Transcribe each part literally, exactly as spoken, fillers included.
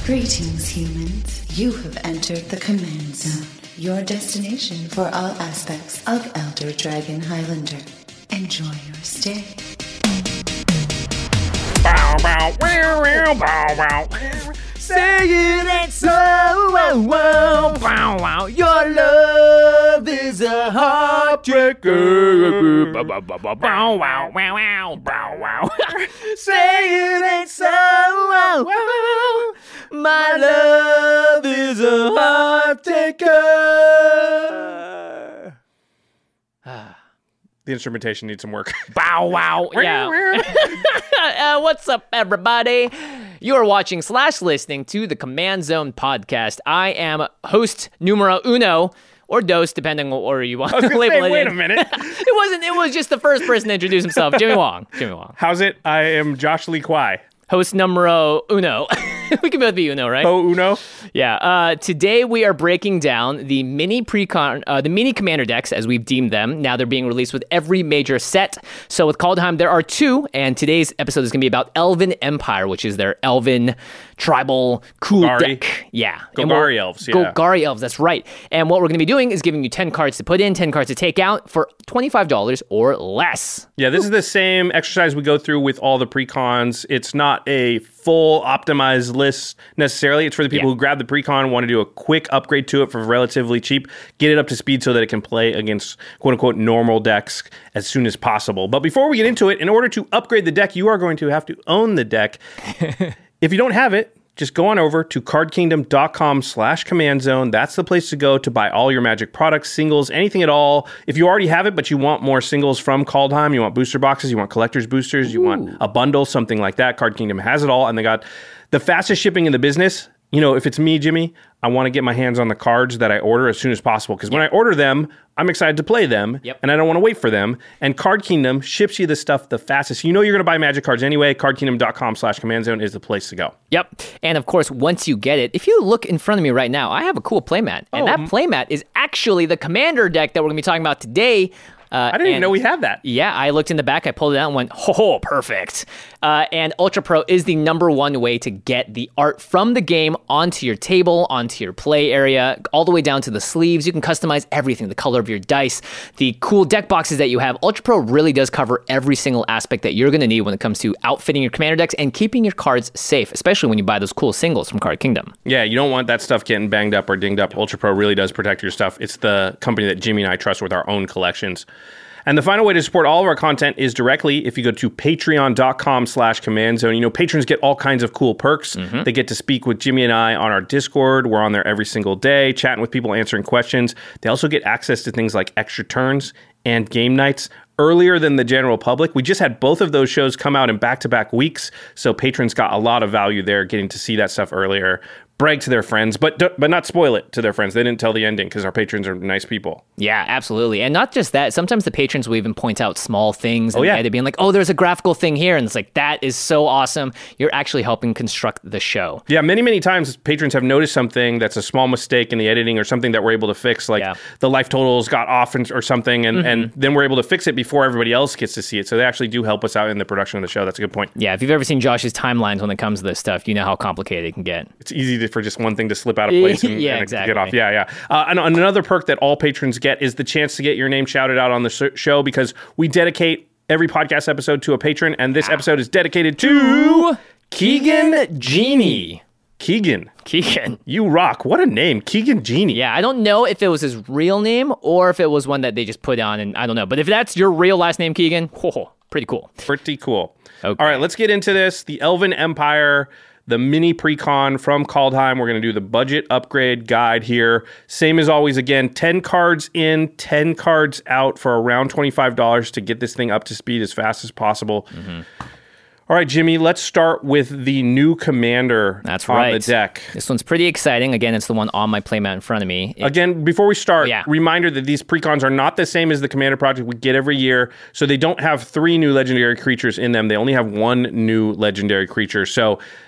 Greetings, humans. You have entered the Command Zone, your destination for all aspects of Elder Dragon Highlander. Enjoy your stay. Bow, bow, wow, wow, bow, wow. Say it ain't so, wow, wow, wow, wow. Your love is a heartbreaker. Bow, bow, bow, bow, bow, wow, wow, wow, bow, wow. Say it ain't so, wow, wow. My love is a heart taker. The instrumentation needs some work. Bow wow. Yeah. uh, what's up, everybody? You are watching slash listening to the Command Zone podcast. I am host numero uno, or dos, depending on what order you want I was to gonna label say, it wait in. a minute. it wasn't. It was just the first person to introduce himself, Jimmy Wong. Jimmy Wong. How's it? I am Josh Lee Kwai. Host numero uno. We can both be uno, right? Oh, uno? Yeah. Uh, today we are breaking down the mini precon, uh, the mini commander decks as we've deemed them. Now they're being released with every major set. So with Kaldheim, there are two, and today's episode is going to be about Elven Empire, which is their Elven tribal cool Golgari? deck. Yeah. Golgari elves, yeah. Golgari elves, that's right. And what we're going to be doing is giving you ten cards to put in, ten cards to take out for twenty-five dollars or less. Yeah, this is the same exercise we go through with all the precons. It's not a full optimized list necessarily. It's for the people Yeah. who grab the precon, want to do a quick upgrade to it for relatively cheap, get it up to speed so that it can play against quote-unquote normal decks as soon as possible. But before we get into it, in order to upgrade the deck, you are going to have to own the deck. If you don't have it, just go on over to cardkingdom.com slash command zone. That's the place to go to buy all your Magic products, singles, anything at all. If you already have it, but you want more singles from Kaldheim, you want booster boxes, you want collector's boosters, you Ooh. want a bundle, something like that, Card Kingdom has it all. And they got the fastest shipping in the business. You know, if it's me, Jimmy, I want to get my hands on the cards that I order as soon as possible. Because when I order them, I'm excited to play them. Yep. And I don't want to wait for them. And Card Kingdom ships you the stuff the fastest. You know you're going to buy Magic cards anyway. cardkingdom.com slash command zone is the place to go. Yep. And of course, once you get it, if you look in front of me right now, I have a cool playmat. And Oh, that m- playmat is actually the commander deck that we're going to be talking about today. Uh, I didn't even and- know we had that. Yeah, I looked in the back, I pulled it out and went, oh, perfect. Uh, and Ultra Pro is the number one way to get the art from the game onto your table, onto your play area, all the way down to the sleeves. You can customize everything, the color of your dice, the cool deck boxes that you have. Ultra Pro really does cover every single aspect that you're going to need when it comes to outfitting your commander decks and keeping your cards safe, especially when you buy those cool singles from Card Kingdom. Yeah, you don't want that stuff getting banged up or dinged up. Ultra Pro really does protect your stuff. It's the company that Jimmy and I trust with our own collections. And the final way to support all of our content is directly if you go to patreon.com slash command zone. You know, patrons get all kinds of cool perks. Mm-hmm. They get to speak with Jimmy and I on our Discord. We're on there every single day, chatting with people, answering questions. They also get access to things like extra turns and game nights earlier than the general public. We just had both of those shows come out in back-to-back weeks, so patrons got a lot of value there, getting to see that stuff earlier. Brag to their friends, but but not spoil it to their friends. They didn't tell the ending because our patrons are nice people. Yeah, absolutely. And not just that, sometimes the patrons will even point out small things. And Oh, yeah. they're being like, oh, there's a graphical thing here. And it's like, that is so awesome. You're actually helping construct the show. Yeah, many, many times patrons have noticed something that's a small mistake in the editing or something that we're able to fix, like Yeah. the life totals got off and, or something, and, Mm-hmm. and then we're able to fix it before everybody else gets to see it. So they actually do help us out in the production of the show. That's a good point. Yeah, if you've ever seen Josh's timelines when it comes to this stuff, you know how complicated it can get. It's easy to, for just one thing to slip out of place and, Yeah, and exactly. get off. Yeah, yeah. Uh, and another perk that all patrons get is the chance to get your name shouted out on the sh- show because we dedicate every podcast episode to a patron, and this episode is dedicated to Keegan Genie. Keegan. Keegan. You rock. What a name. Keegan Genie. Yeah, I don't know if it was his real name or if it was one that they just put on, and I don't know. But if that's your real last name, Keegan, oh, pretty cool. Pretty cool. Okay. All right, let's get into this. The Elven Empire, the mini precon from Kaldheim. We're going to do the budget upgrade guide here. Same as always, again, ten cards in, ten cards out for around twenty-five dollars to get this thing up to speed as fast as possible. Mm-hmm. All right, Jimmy, let's start with the new commander That's on right. the deck. This one's pretty exciting. Again, it's the one on my playmat in front of me. It- Again, before we start, Yeah. reminder that these precons are not the same as the Commander Project we get every year. So they don't have three new legendary creatures in them. They only have one new legendary creature. So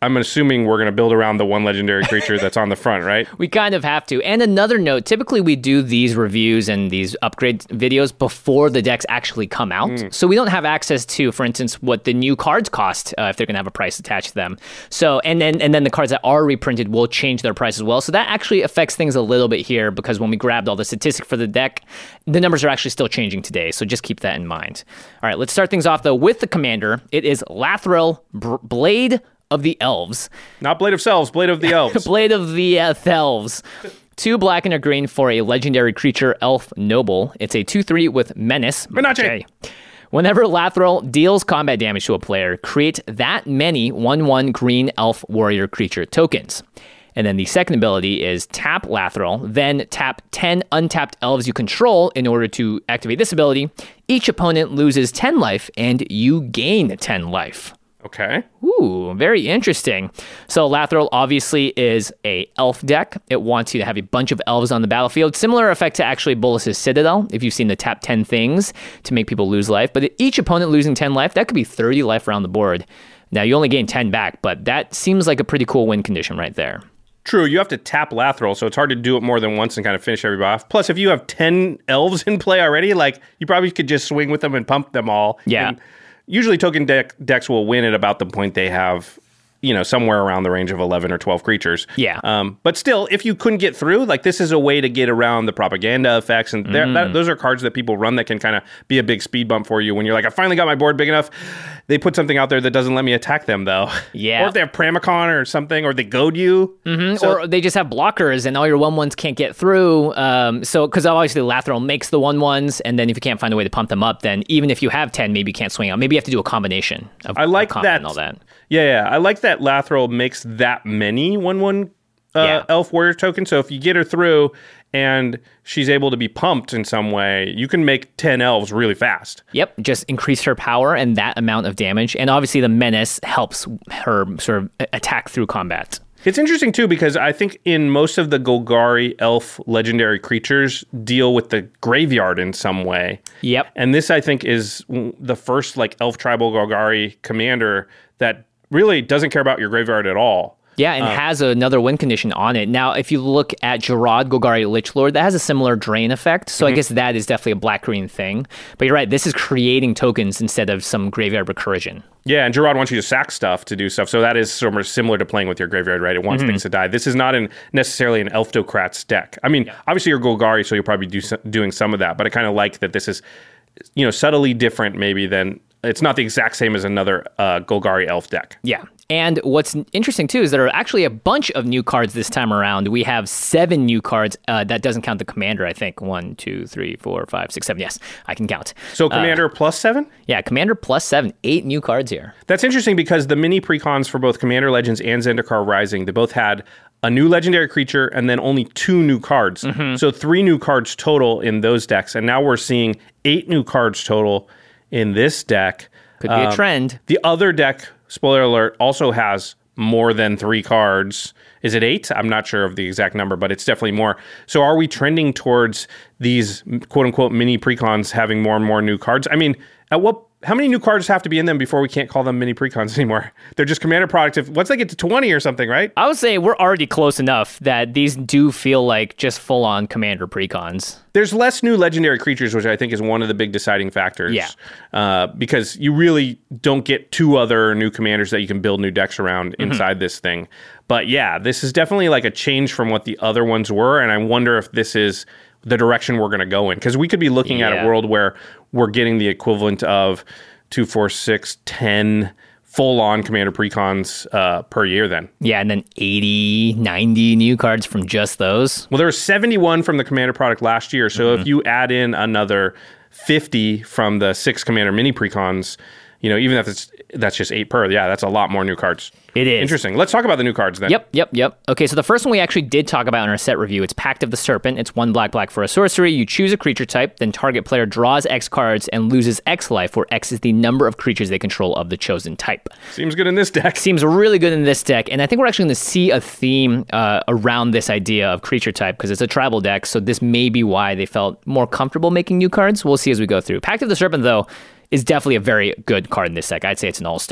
I'm assuming we're going to build around the one legendary creature that's on the front, right? We kind of have to. And another note, typically we do these reviews and these upgrade videos before the decks actually come out. Mm. So we don't have access to, for instance, what the new cards cost uh, if they're going to have a price attached to them. So and then and then the cards that are reprinted will change their price as well. So that actually affects things a little bit here because when we grabbed all the statistics for the deck, the numbers are actually still changing today. So just keep that in mind. All right, let's start things off though with the commander. It is Lathril, Br- Blade of the Elves. Not Blade of Selves, Blade of the Elves. Blade of the uh, Elves. Two black and a green for a legendary creature, Elf Noble. It's a two three with Menace. Menace. Whenever Lathril deals combat damage to a player, create that many one one green elf warrior creature tokens. And then the second ability is tap Lathril, then tap ten untapped elves you control in order to activate this ability. Each opponent loses ten life, and you gain ten life. Okay. Ooh, very interesting. So Lathril obviously is a elf deck. It wants you to have a bunch of elves on the battlefield. Similar effect to actually Bolas's Citadel, if you've seen the tap ten things to make people lose life. But each opponent losing ten life, that could be thirty life around the board. Now, you only gain ten back, but that seems like a pretty cool win condition right there. True, you have to tap Lathril, so it's hard to do it more than once and kind of finish everybody off. Plus, if you have ten elves in play already, like you probably could just swing with them and pump them all. Yeah. And usually token deck decks will win at about the point they have, you know, somewhere around the range of eleven or twelve creatures. Yeah. Um, but still, if you couldn't get through, like this is a way to get around the propaganda effects. And mm. that, those are cards that people run that can kind of be a big speed bump for you when you're like, I finally got my board big enough. They put something out there that doesn't let me attack them, though. Yeah. Or if they have Pramicon or something, or they goad you. Mm-hmm. So, or they just have blockers and all your one ones can't get through. Um, so, because obviously Lathril makes the one ones, and then if you can't find a way to pump them up, then even if you have ten, maybe you can't swing out. Maybe you have to do a combination of I like of that. And all that. Yeah, yeah. I like that Lathril makes that many one one uh, yeah. elf warrior tokens. So if you get her through and she's able to be pumped in some way, you can make ten elves really fast. Yep, just increase her power and that amount of damage. And obviously the Menace helps her sort of attack through combat. It's interesting, too, because I think in most of the Golgari elf legendary creatures deal with the graveyard in some way. Yep. And this, I think, is the first like elf tribal Golgari commander that really doesn't care about your graveyard at all. Yeah, and uh, has another win condition on it. Now, if you look at Jarad Golgari Lich Lord, that has a similar drain effect. So mm-hmm. I guess that is definitely a black-green thing. But you're right, this is creating tokens instead of some graveyard recursion. Yeah, and Jarad wants you to sack stuff to do stuff. So that is sort of similar to playing with your graveyard, right? It wants mm-hmm. things to die. This is not an, necessarily an Elftocrats deck. I mean, yeah. obviously you're Golgari, so you'll probably do doing some of that. But I kind of like that this is, you know, subtly different maybe than... It's not the exact same as another uh, Golgari elf deck. Yeah. And what's interesting, too, is there are actually a bunch of new cards this time around. We have seven new cards. Uh, that doesn't count the commander, I think. One, two, three, four, five, six, seven. Yes, I can count. So commander uh, plus seven? Yeah, commander plus seven. Eight new cards here. That's interesting because the mini precons for both Commander Legends and Zendikar Rising, they both had a new legendary creature and then only two new cards. Mm-hmm. So three new cards total in those decks. And now we're seeing eight new cards total in this deck. Could be um, a trend. The other deck, spoiler alert, also has more than three cards. Is it eight? I'm not sure of the exact number, but it's definitely more. So are we trending towards these quote-unquote mini precons having more and more new cards? I mean, at what... How many new cards have to be in them before we can't call them mini precons anymore? They're just commander product. If, once they get to twenty or something, right? I would say we're already close enough that these do feel like just full-on commander precons. There's less new legendary creatures, which I think is one of the big deciding factors. Yeah. Uh, because you really don't get two other new commanders that you can build new decks around inside mm-hmm. this thing. But yeah, this is definitely like a change from what the other ones were, and I wonder if this is the direction we're going to go in. Because we could be looking yeah. at a world where we're getting the equivalent of two, four, six, ten full-on commander precons uh, per year then. Yeah, and then eighty, ninety new cards from just those. Well, there were seventy-one from the commander product last year. So mm-hmm. if you add in another fifty from the six commander mini precons, you know, even if it's that's just eight per, yeah, that's a lot more new cards. It is. Interesting. Let's talk about the new cards then. Yep, yep, yep. Okay, so the first one we actually did talk about in our set review, it's Pact of the Serpent. It's one black, black for a sorcery. You choose a creature type, then target player draws X cards and loses X life, where X is the number of creatures they control of the chosen type. Seems good in this deck. Seems really good in this deck, and I think we're actually going to see a theme uh, around this idea of creature type, because it's a tribal deck, so this may be why they felt more comfortable making new cards. We'll see as we go through. Pact of the Serpent, though, is definitely a very good card in this deck. I'd say it's an all-star.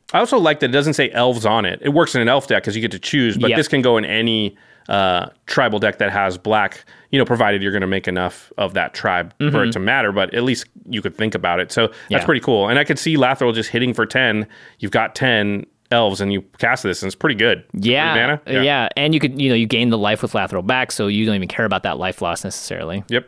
I also like that it doesn't say elves on it. It works in an elf deck because you get to choose, but Yep. this can go in any uh, tribal deck that has black, you know, provided you're going to make enough of that tribe mm-hmm. for it to matter, but at least you could think about it. So that's Yeah. pretty cool. And I could see Lathril just hitting for ten. You've got ten elves and you cast this and it's pretty good. Yeah, Three mana? yeah, yeah. And you could, you know, you gain the life with Lathril back, so you don't even care about that life loss necessarily. Yep.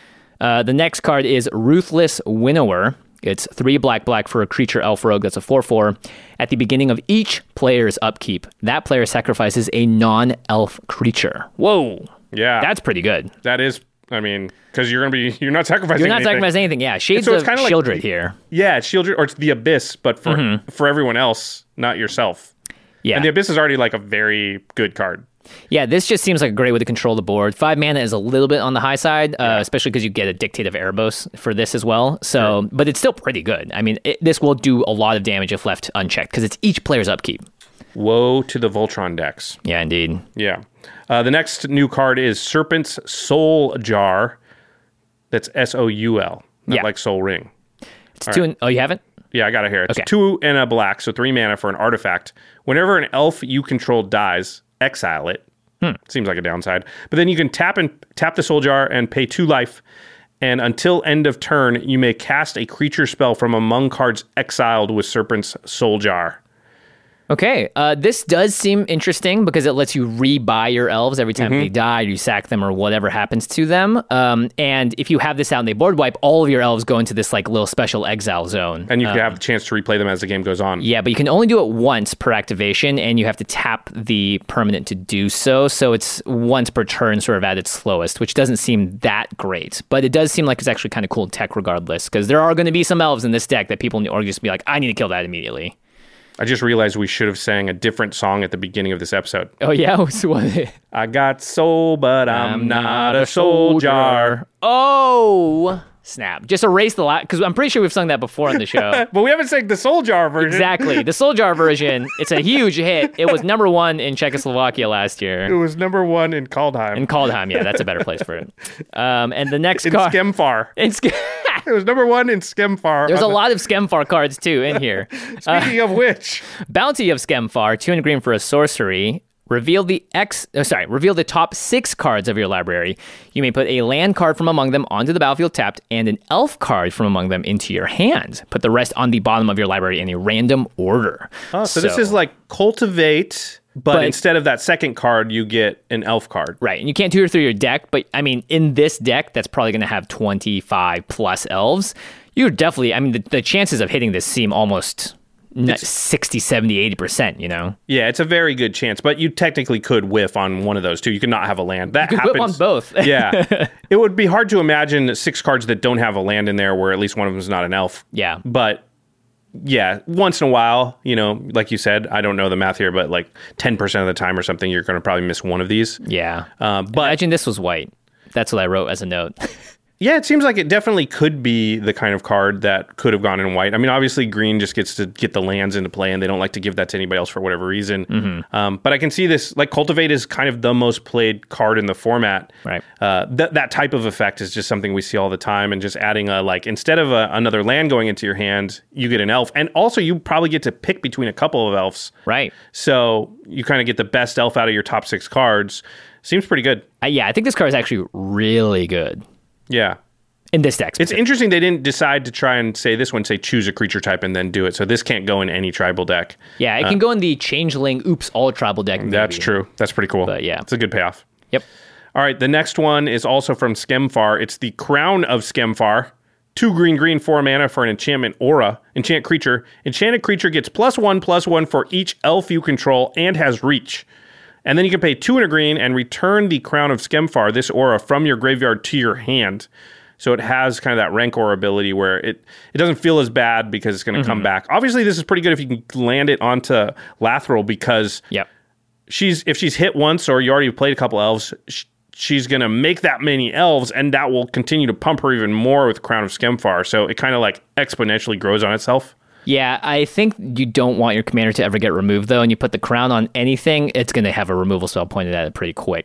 Uh, the next card is Ruthless Winnower. It's three black black for a creature elf rogue. That's a four four. At the beginning of each player's upkeep, that player sacrifices a non-elf creature. Whoa. Yeah. That's pretty good. That is, I mean, because you're going to be, you're not sacrificing You're not anything. sacrificing anything. Yeah. Shades so it's of kinda like Shieldred the- here. Yeah, it's Shieldred, or it's the Abyss, but for Mm-hmm. for everyone else, not yourself. Yeah. And the Abyss is already like a very good card. Yeah, this just seems like a great way to control the board. Five mana is a little bit on the high side, uh, especially because you get a Dictate of Erebos for this as well. So, Sure. but it's still pretty good. I mean, it, this will do a lot of damage if left unchecked because it's each player's upkeep. Woe to the Voltron decks. Yeah, indeed. Yeah. Uh, the next new card is Serpent's Soul Jar. That's S O U L, not Yeah. like Soul Ring. It's two. And, oh, you haven't? Yeah, I got it here. It's Okay. two and a black, so three mana for an artifact. Whenever an elf you control dies, exile it. Hmm. Seems like a downside. But then you can tap and tap the Soul Jar and pay two life. And until end of turn, you may cast a creature spell from among cards exiled with Serpent's Soul Jar. Okay, uh, this does seem interesting because it lets you rebuy your elves every time Mm-hmm. they die, or you sack them, or whatever happens to them. Um, and if you have this out and they board wipe, all of your elves go into this like little special exile zone. And you can have the chance to replay them as the game goes on. Yeah, but you can only do it once per activation, and you have to tap the permanent to do so. So it's once per turn, sort of at its slowest, which doesn't seem that great. But it does seem like it's actually kind of cool tech regardless, because there are going to be some elves in this deck that people are just be like, I need to kill that immediately. I just realized we should have sang a different song at the beginning of this episode. Oh, yeah? So what? I got soul, but I'm, not a soldier. Oh, snap. Just erase the last, because I'm pretty sure we've sung that before on the show. But we haven't sang the Soul Jar version. Exactly. The Soul Jar version, it's a huge hit. It was number one in Czechoslovakia last It year. was number one in Kaldheim. In Kaldheim, yeah, that's a better place for it. Um, and the next in card... Skemfar. In Sk- It was number one in Skemfar. There's a on the- lot of Skemfar cards, too, in here. Speaking of which, Bounty of Skemfar, two hundred green for a sorcery. Reveal the X, oh, sorry, reveal the top six cards of your library. You may put a land card from among them onto the battlefield tapped and an elf card from among them into your hand. Put the rest on the bottom of your library in a random order. oh, so, this is like cultivate, but, But- instead of that second card, you get an elf card. Right, and you can't do it through your deck, but I mean, in this deck, that's probably going to have twenty-five plus elves. You're definitely, I mean, the, the chances of hitting this seem almost n- sixty, seventy, eighty percent, you know? Yeah, it's a very good chance, but you technically could whiff on one of those two. You could not have a land. That You could whip happens on both. Yeah, it would be hard to imagine six cards that don't have a land in there, where at least one of them is not an elf. Yeah. But yeah, once in a while, you know, like you said, I don't know the math here, but like ten percent of the time or something, you're going to probably miss one of these. Yeah. Um, but Imagine this was white. That's what I wrote as a note. yeah, it seems like it definitely could be the kind of card that could have gone in white. I mean, obviously, green just gets to get the lands into play, and they don't like to give that to anybody else for whatever reason. Mm-hmm. Um, but I can see this, like, Cultivate is kind of the most played card in the format. Right. Uh, th- that type of effect is just something we see all the time, and just adding a, like, instead of a, another land going into your hand, you get an elf. And also, you probably get to pick between a couple of elves. Right. So you kind of get the best elf out of your top six cards. Seems pretty good. Uh, yeah, I think this card is actually really good Yeah. in this deck. It's interesting they didn't decide to try and say this one, say choose a creature type and then do it. So this can't go in any tribal deck. Yeah, it can go in the Changeling Oops All Tribal deck. Maybe. That's true. That's pretty cool. But yeah. It's a good payoff. Yep. All right, the next one is also from Skemfar. It's the Crown of Skemfar. Two green, green, four mana for an enchantment aura. Enchant creature. Enchanted creature gets plus one, plus one for each elf you control and has reach. And then you can pay two and a green and return the Crown of Skemfar, this aura, from your graveyard to your hand. So it has kind of that Rancor ability where it, it doesn't feel as bad because it's going to mm-hmm. come back. Obviously, this is pretty good if you can land it onto Lathril, because Yep. she's if she's hit once or you already played a couple elves, sh- she's going to make that many elves, and that will continue to pump her even more with Crown of Skemfar. So it kind of like exponentially grows on itself. Yeah, I think you don't want your commander to ever get removed, though, and you put the crown on anything, it's going to have a removal spell pointed at it pretty quick.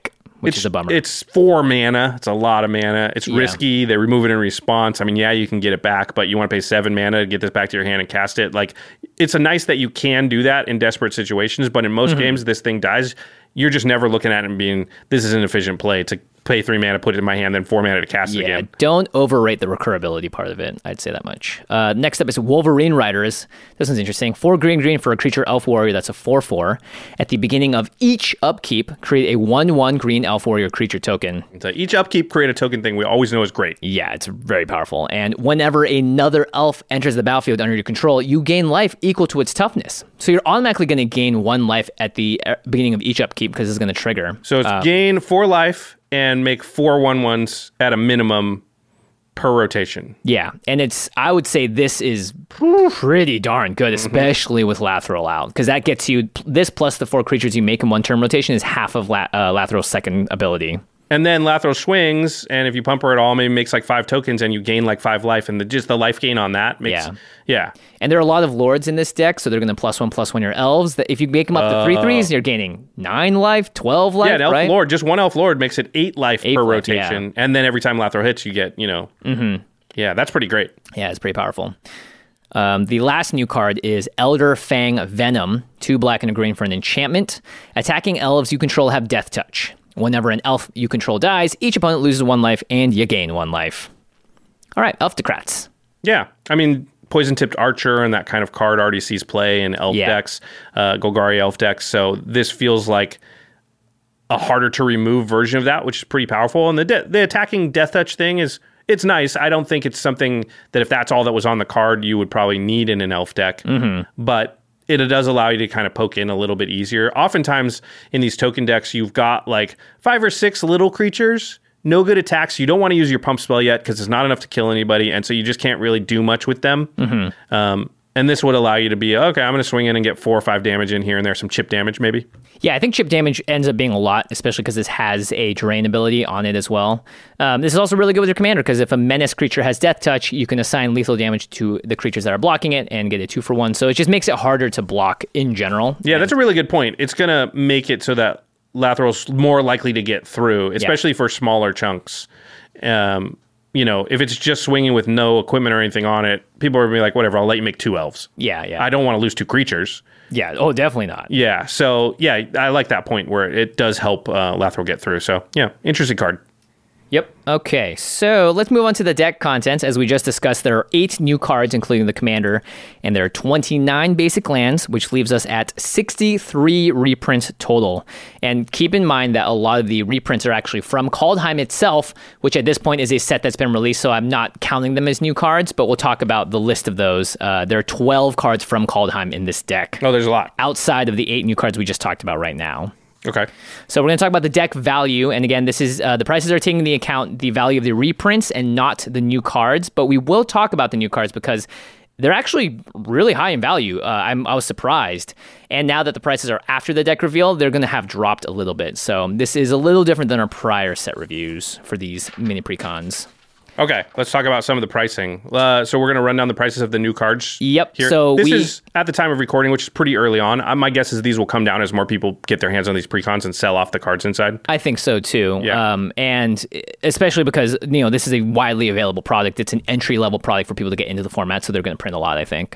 which it's, is a bummer. It's four mana. It's a lot of mana. It's Yeah. risky. They remove it in response. I mean, yeah, you can get it back, but you want to pay seven mana to get this back to your hand and cast it. Like, it's a nice that you can do that in desperate situations, but in most Mm-hmm. games, this thing dies. You're just never looking at it and being, this is an efficient play to pay three mana, put it in my hand, then four mana to cast it Yeah, again. don't overrate the recurability part of it. I'd say that much. Uh, next up is Wolverine Riders. This one's interesting. Four green green for a creature elf warrior. That's a four four. At the beginning of each upkeep, create a one one green elf warrior creature token. So each upkeep, create a token thing we always know is great. Yeah, it's very powerful. And whenever another elf enters the battlefield under your control, you gain life equal to its toughness. So you're automatically going to gain one life at the uh, beginning of each upkeep because it's going to trigger. So it's Uh, gain four life and make four one ones at a minimum per rotation. Yeah, and it's I would say this is pretty darn good, especially with Lathril out, because that gets you this plus the four creatures you make in one turn rotation is half of La, uh, Lathril's second ability. And then Lathril swings, and if you pump her at all, maybe makes like five tokens, and you gain like five life, and the, just the life gain on that makes Yeah. yeah. And there are a lot of lords in this deck, so they're going to plus one plus one your elves. That if you make them up to three threes, you're gaining nine life, twelve life. Yeah, an elf right? lord, just one elf lord makes it eight life Eight per life, rotation, and then every time Lathril hits, you get you know, mm-hmm. yeah, that's pretty great. Yeah, it's pretty powerful. Um, the last new card is Elder Fang Venom, two black and a green for an enchantment. Attacking elves you control have death touch. Whenever an elf you control dies, each opponent loses one life and you gain one life. All right, Elftocrats. Yeah, I mean, poison tipped archer and that kind of card already sees play in elf Yeah. decks, uh, Golgari elf decks. So this feels like a harder to remove version of that, which is pretty powerful. And the de- the attacking death touch thing is it's nice. I don't think it's something that if that's all that was on the card, you would probably need in an elf deck. Mm-hmm. But it does allow you to kind of poke in a little bit easier. Oftentimes in these token decks, you've got like five or six little creatures, no good attacks. You don't want to use your pump spell yet because it's not enough to kill anybody, and so you just can't really do much with them. Mm-hmm. Um, and this would allow you to be, okay, I'm going to swing in and get four or five damage in here and there, some chip damage maybe. Yeah, I think chip damage ends up being a lot, especially because this has a drain ability on it as well. Um, this is also really good with your commander because if a menace creature has death touch, you can assign lethal damage to the creatures that are blocking it and get a two for one. So it just makes it harder to block in general. Yeah, that's a really good point. It's going to make it so that Lathril's more likely to get through, especially yeah. for smaller chunks. Um, you know, if it's just swinging with no equipment or anything on it, people are going to be like, whatever, I'll let you make two elves. Yeah, yeah. I don't want to lose two creatures. Yeah, oh, definitely not. Yeah, so, yeah, I like that point where it does help uh, Lathril get through. So, yeah, interesting card. Yep. Okay, so let's move on to the deck contents. As we just discussed, there are eight new cards, including the commander, and there are twenty-nine basic lands, which leaves us at sixty-three reprints total. And keep in mind that a lot of the reprints are actually from Kaldheim itself, which at this point is a set that's been released, so I'm not counting them as new cards, but we'll talk about the list of those. Uh, there are twelve cards from Kaldheim in this deck. Oh, there's a lot. Outside of the eight new cards we just talked about right now. Okay. So we're going to talk about the deck value, and again, this is uh, the prices are taking into account the value of the reprints and not the new cards. But we will talk about the new cards because they're actually really high in value. Uh, I'm, I was surprised, and now that the prices are after the deck reveal, they're going to have dropped a little bit. So this is a little different than our prior set reviews for these mini precons. Okay, let's talk about some of the pricing. Uh, so we're going to run down the prices of the new cards. Yep. Here. So this we, is at the time of recording, which is pretty early on. Uh, my guess is these will come down as more people get their hands on these precons and sell off the cards inside. I think so too. Yeah. Um, and especially because you know this is a widely available product. It's an entry level product for people to get into the format, so they're going to print a lot. I think.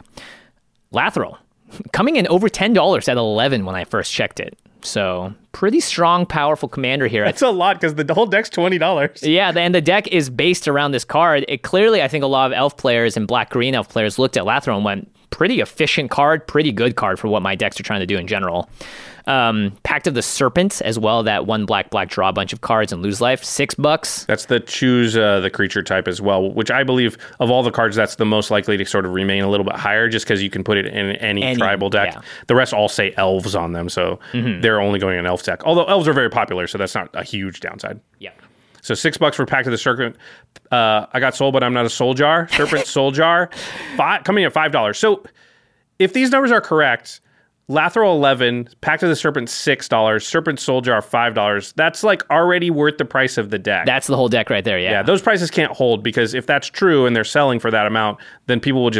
Lathril coming in over ten dollars at eleven when I first checked it. So pretty strong, powerful commander here. That's a lot because the whole deck's twenty dollars. Yeah, and the deck is based around this card. It clearly, I think a lot of elf players and black-green elf players looked at Lathril and went, pretty efficient card, pretty good card for what my decks are trying to do in general. Um, Pact of the Serpent as well, that one black, black draw a bunch of cards and lose life, six bucks. That's the choose uh, the creature type as well, which I believe of all the cards, that's the most likely to sort of remain a little bit higher just because you can put it in any, any tribal deck. Yeah. The rest all say elves on them, so mm-hmm. they're only going in elf deck. Although elves are very popular, so that's not a huge downside. Yeah. So six bucks for Pact of the Serpent. Uh, I got soul, but I'm not a soul jar. Serpent soul jar, five, coming at five dollars. So if these numbers are correct, Lathril eleven, Pact of the Serpent six dollars, Serpent Soul Jar five dollars. That's like already worth the price of the deck. That's the whole deck right there, yeah. Yeah, those prices can't hold because if that's true and they're selling for that amount, then people will just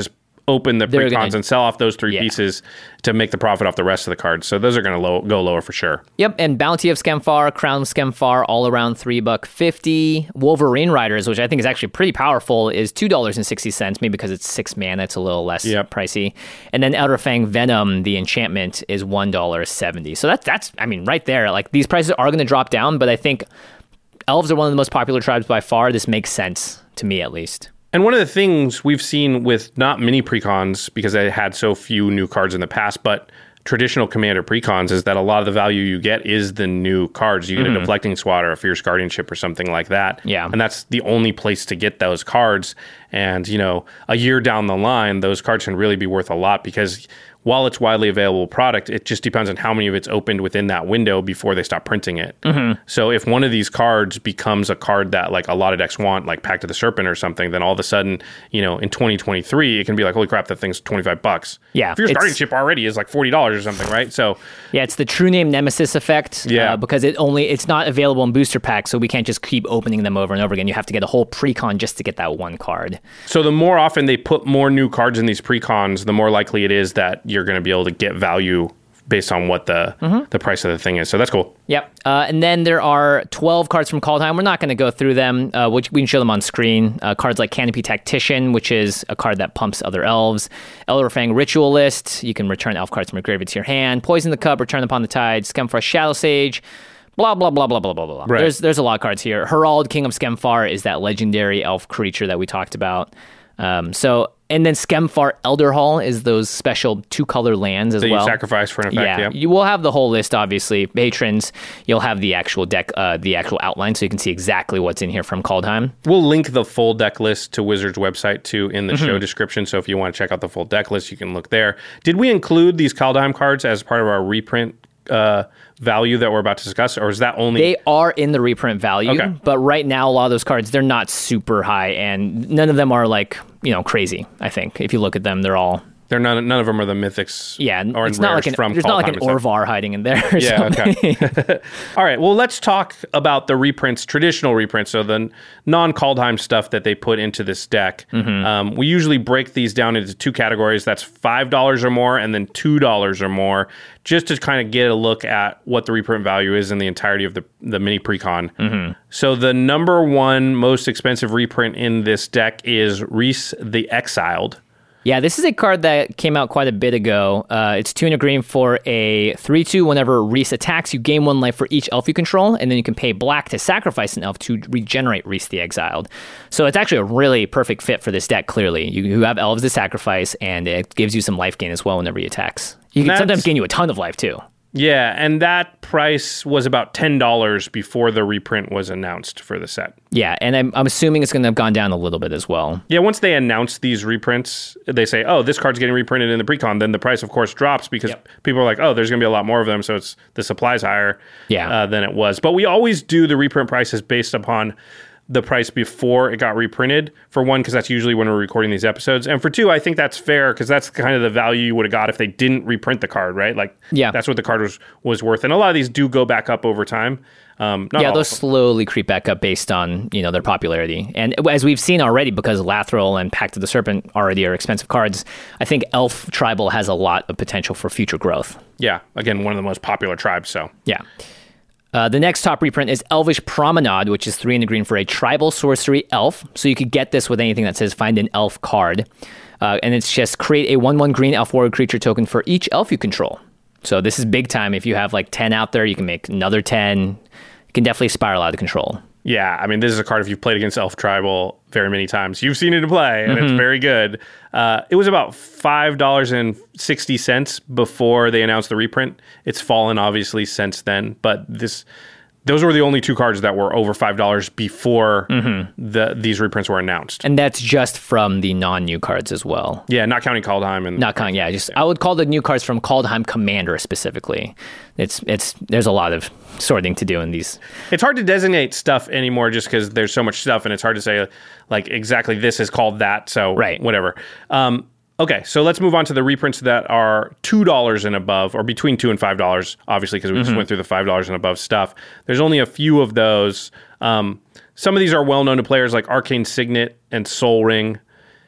open the They're precons gonna- and sell off those three Yeah. pieces to make the profit off the rest of the cards. So those are going to low, go lower for sure. Yep, and Bounty of Skemfar, Crown of Skemfar, all around three buck fifty. Wolverine Riders, which I think is actually pretty powerful, is two dollars and sixty cents. Maybe because it's six mana, it's a little less Yep. pricey. And then Elder Fang Venom, the enchantment, is one dollar seventy. So that's that's I mean right there. Like these prices are going to drop down, but I think elves are one of the most popular tribes by far. This makes sense to me at least. And one of the things we've seen with not many precons, because they had so few new cards in the past, but traditional commander precons, is that a lot of the value you get is the new cards. You get Mm-hmm. a Deflecting Swat or a Fierce Guardianship or something like that. Yeah. And that's the only place to get those cards. And, you know, a year down the line, those cards can really be worth a lot because while it's widely available product, it just depends on how many of it's opened within that window before they stop printing it. Mm-hmm. So if one of these cards becomes a card that like a lot of decks want, like Pact of the Serpent or something, then all of a sudden, you know, in twenty twenty-three, it can be like, holy crap, that thing's twenty-five bucks. Yeah, Fierce it's- Guardianship already is like forty dollars or something, right? So Yeah, it's the True Name Nemesis effect. Yeah. Uh, because it only it's not available in booster packs, so we can't just keep opening them over and over again. You have to get a whole precon just to get that one card. So the more often they put more new cards in these precons, the more likely it is that you're going to be able to get value based on what the Mm-hmm. the price of the thing is. So that's cool. Yep. Uh, and then there are twelve cards from Kaldheim. We're not going to go through them. Uh, which we can show them on screen. Uh, cards like Canopy Tactician, which is a card that pumps other elves. Elder Fang Ritualist. You can return elf cards from your graveyard to your hand. Poison the Cup, Return Upon the Tide. Skemfar Shadow Sage. Blah, blah, blah, blah, blah, blah, blah. Right. There's, there's a lot of cards here. Herald, King of Skemfar, is that legendary elf creature that we talked about. Um, so, and then Skemfar Elderhall is those special two-color lands as That well. you sacrifice for an effect. Yeah, Yeah. you will have the whole list, obviously. Patrons, you'll have the actual deck, uh, the actual outline, so you can see exactly what's in here from Kaldheim. We'll link the full deck list to Wizards' website too in the Mm-hmm. show description. So if you want to check out the full deck list, you can look there. Did we include these Kaldheim cards as part of our reprint uh, value that we're about to discuss, or is that only? They are in the reprint value, Okay. but right now, a lot of those cards, they're not super high, and none of them are like, you know, crazy, I think. If you look at them, they're all... They're none. None of them are the mythics. Yeah, or it's not like an, from there's not like an Kaldheim and stuff. Orvar hiding in there or Yeah, something. okay. All right, well, let's talk about the reprints, traditional reprints, so the non-Kaldheim stuff that they put into this deck. Mm-hmm. Um, we usually break these down into two categories. That's five dollars or more and then two dollars or more, just to kind of get a look at what the reprint value is in the entirety of the, the mini precon. Mm-hmm. So the number one most expensive reprint in this deck is Reese the Exiled. Yeah, this is a card that came out quite a bit ago. Uh, it's two and a green for a three two. Whenever Reese attacks, you gain one life for each elf you control, and then you can pay black to sacrifice an elf to regenerate Reese the Exiled. So it's actually a really perfect fit for this deck, clearly. You, you have elves to sacrifice, and it gives you some life gain as well whenever he attacks. You can That's- sometimes gain you a ton of life, too. Yeah, and that price was about ten dollars before the reprint was announced for the set. Yeah, and I'm, I'm assuming it's going to have gone down a little bit as well. Yeah, once they announce these reprints, they say, oh, this card's getting reprinted in the precon, then the price, of course, drops because Yep. people are like, oh, there's going to be a lot more of them, so it's the supply's higher Yeah. uh, than it was. But we always do the reprint prices based upon the price before it got reprinted, for one, because that's usually when we're recording these episodes. And for two, I think that's fair because that's kind of the value you would have got if they didn't reprint the card, right? Like, Yeah. that's what the card was, was worth. And a lot of these do go back up over time. Um, not Yeah, all they'll of them. slowly creep back up based on, you know, their popularity. And as we've seen already, because Lathril and Pact of the Serpent already are expensive cards, I think Elf Tribal has a lot of potential for future growth. Yeah, again, one of the most popular tribes, so. Yeah. Uh, the next top reprint is Elvish Promenade, which is three in the green for a tribal sorcery elf. So you could get this with anything that says find an elf card. Uh, and it's just create a one one green elf warrior creature token for each elf you control. So this is big time. If you have like ten out there, you can make another ten. You can definitely spiral out of control. Yeah, I mean, this is a card if you've played against Elf Tribal very many times. You've seen it in play, and Mm-hmm. it's very good. Uh, it was about five dollars and sixty cents before they announced the reprint. It's fallen, obviously, since then. But this, those were the only two cards that were over five dollars before Mm-hmm. the these reprints were announced. And that's just from the non-new cards as well. Yeah, not counting Kaldheim. And Not counting, yeah. Just I would call the new cards from Kaldheim Commander specifically. It's it's there's a lot of sorting to do in these. It's hard to designate stuff anymore just because there's so much stuff, and it's hard to say, like, exactly this is called that, so Right. whatever. Um, okay, so let's move on to the reprints that are two dollars and above, or between two dollars and five dollars, obviously, because we just went through the five dollars and above stuff. There's only a few of those. Um, some of these are well-known to players like Arcane Signet and Soul Ring. Yep.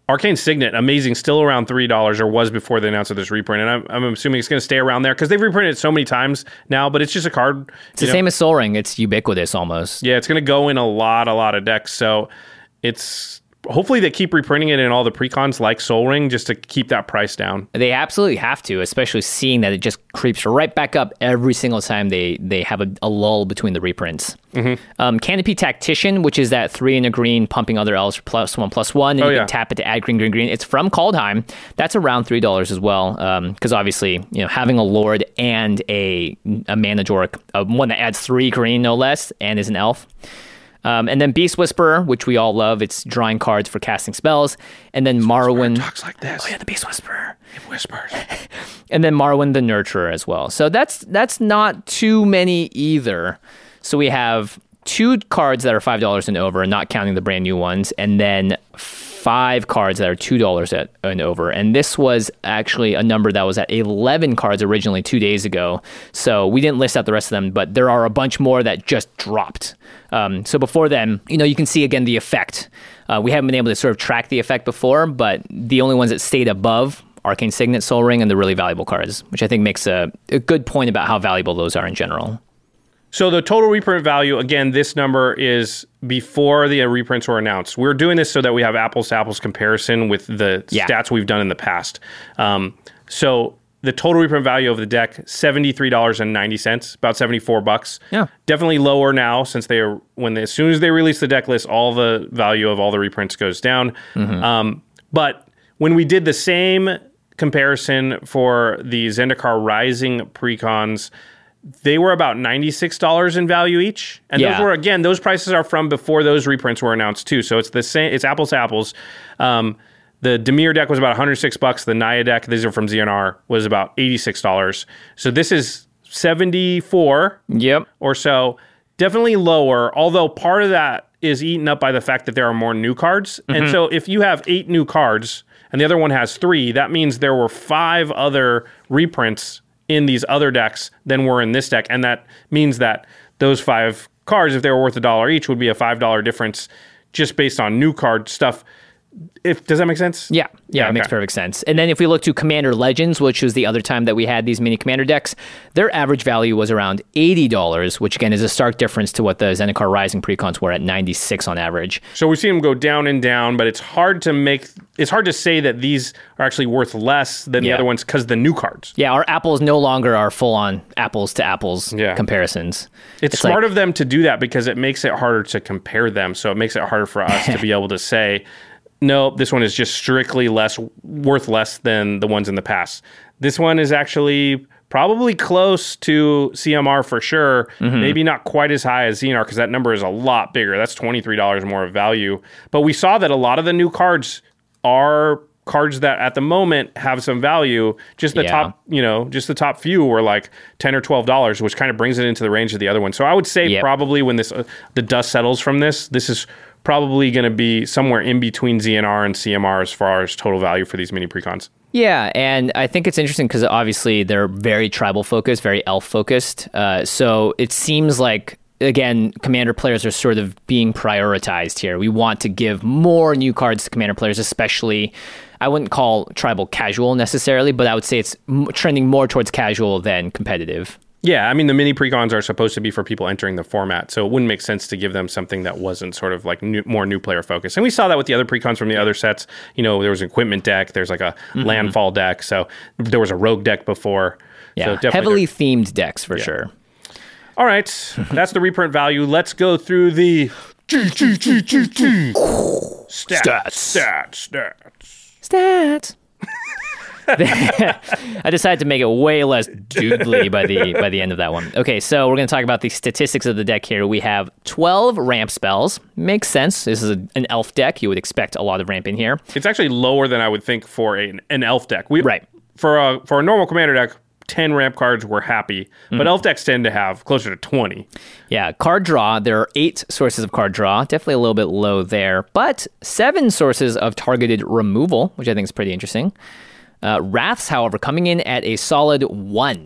Arcane Signet, amazing, still around three dollars, or was before they announced this reprint. And I'm, I'm assuming it's going to stay around there because they've reprinted it so many times now, but it's just a card. It's the know. same as Sol Ring. It's ubiquitous almost. Yeah, it's going to go in a lot, a lot of decks. So it's... Hopefully they keep reprinting it in all the precons like Sol Ring just to keep that price down. They absolutely have to, especially seeing that it just creeps right back up every single time they, they have a, a lull between the reprints. Mm-hmm. Um, Canopy Tactician, which is that three and a green, pumping other elves for plus one, plus one, and oh, you yeah. can tap it to add green, green, green. It's from Kaldheim. That's around three dollars as well, because um, obviously, you know, having a Lord and a, a Mana Dork, uh, one that adds three green, no less, and is an elf. Um, and then Beast Whisperer, which we all love. It's drawing cards for casting spells. And then Marwyn. Talks like this. Oh yeah, the Beast Whisperer. It whispers. And then Marwyn the Nurturer as well. So that's that's not too many either. So we have two cards that are five dollars and over, not counting the brand new ones. And then five cards that are two dollars at, and over. And this was actually a number that was at eleven cards originally two days ago. So we didn't list out the rest of them, but there are a bunch more that just dropped. Um, so before then, you know, you can see again the effect. Uh, we haven't been able to sort of track the effect before, but the only ones that stayed above Arcane Signet, Sol Ring, and the really valuable cards, which I think makes a, a good point about how valuable those are in general. So the total reprint value, again, this number is before the reprints were announced. We're doing this so that we have apples to apples comparison with the yeah. stats we've done in the past. Um, so the total reprint value of the deck, seventy-three dollars and ninety cents, about seventy-four bucks. Yeah. Definitely lower now since they are, when they, as soon as they release the deck list, all the value of all the reprints goes down. Mm-hmm. Um, but when we did the same comparison for the Zendikar Rising precons, they were about ninety-six dollars in value each. And yeah. those were, again, those prices are from before those reprints were announced too. So it's the same, it's apples to apples. Um, the Dimir deck was about one hundred six bucks. The Naya deck, these are from Z N R, was about eighty-six dollars. So this is seventy-four yep. or so. Definitely lower, although part of that is eaten up by the fact that there are more new cards. Mm-hmm. And so if you have eight new cards and the other one has three, that means there were five other reprints in these other decks than were in this deck. And that means that those five cards, if they were worth a dollar each, would be a five dollars difference just based on new card stuff. If, does that make sense? Yeah, yeah, yeah it okay. makes perfect sense. And then if we look to Commander Legends, which was the other time that we had these mini Commander decks, their average value was around eighty dollars, which again is a stark difference to what the Zendikar Rising precons were at ninety-six dollars on average. So we've seen them go down and down, but it's hard to make, it's hard to say that these are actually worth less than yeah. the other ones because of the new cards. Yeah, our apples no longer are full-on apples to apples yeah. comparisons. It's, it's smart like, of them to do that because it makes it harder to compare them. So it makes it harder for us to be able to say, no, this one is just strictly less worth less than the ones in the past. This one is actually probably close to C M R for sure. Mm-hmm. Maybe not quite as high as Z N R because that number is a lot bigger. That's twenty-three dollars more of value. But we saw that a lot of the new cards are cards that at the moment have some value. Just the yeah. top, you know, just the top few were like ten or twelve dollars, which kind of brings it into the range of the other ones. So I would say yep. probably when this uh, the dust settles from this, this is probably going to be somewhere in between Z N R and C M R as far as total value for these mini precons. Yeah, and I think it's interesting because obviously they're very tribal focused, very elf focused. Uh, so it seems like, again, Commander players are sort of being prioritized here. We want to give more new cards to Commander players, especially, I wouldn't call tribal casual necessarily, but I would say it's m- trending more towards casual than competitive. Yeah, I mean, the mini precons are supposed to be for people entering the format, so it wouldn't make sense to give them something that wasn't sort of like new, more new player focused. And we saw that with the other precons from the other sets. You know, there was an equipment deck, there's like a mm-hmm. landfall deck, so there was a rogue deck before. Yeah, so heavily themed decks for yeah. sure. All right, that's the reprint value. Let's go through the G, G, G, G, G. Stats, stats, stats, stats. Stats. I decided to make it way less doodly by the by the end of that one. Okay, so we're going to talk about the statistics of the deck here. We have twelve ramp spells. Makes sense. This is a, an elf deck. You would expect a lot of ramp in here. It's actually lower than I would think for a, an elf deck. We, right. For a, for a normal commander deck, ten ramp cards were happy, but mm-hmm. elf decks tend to have closer to twenty. Yeah, card draw, there are eight sources of card draw, definitely a little bit low there, but seven sources of targeted removal, which I think is pretty interesting. Uh, Wraths, however, coming in at a solid one,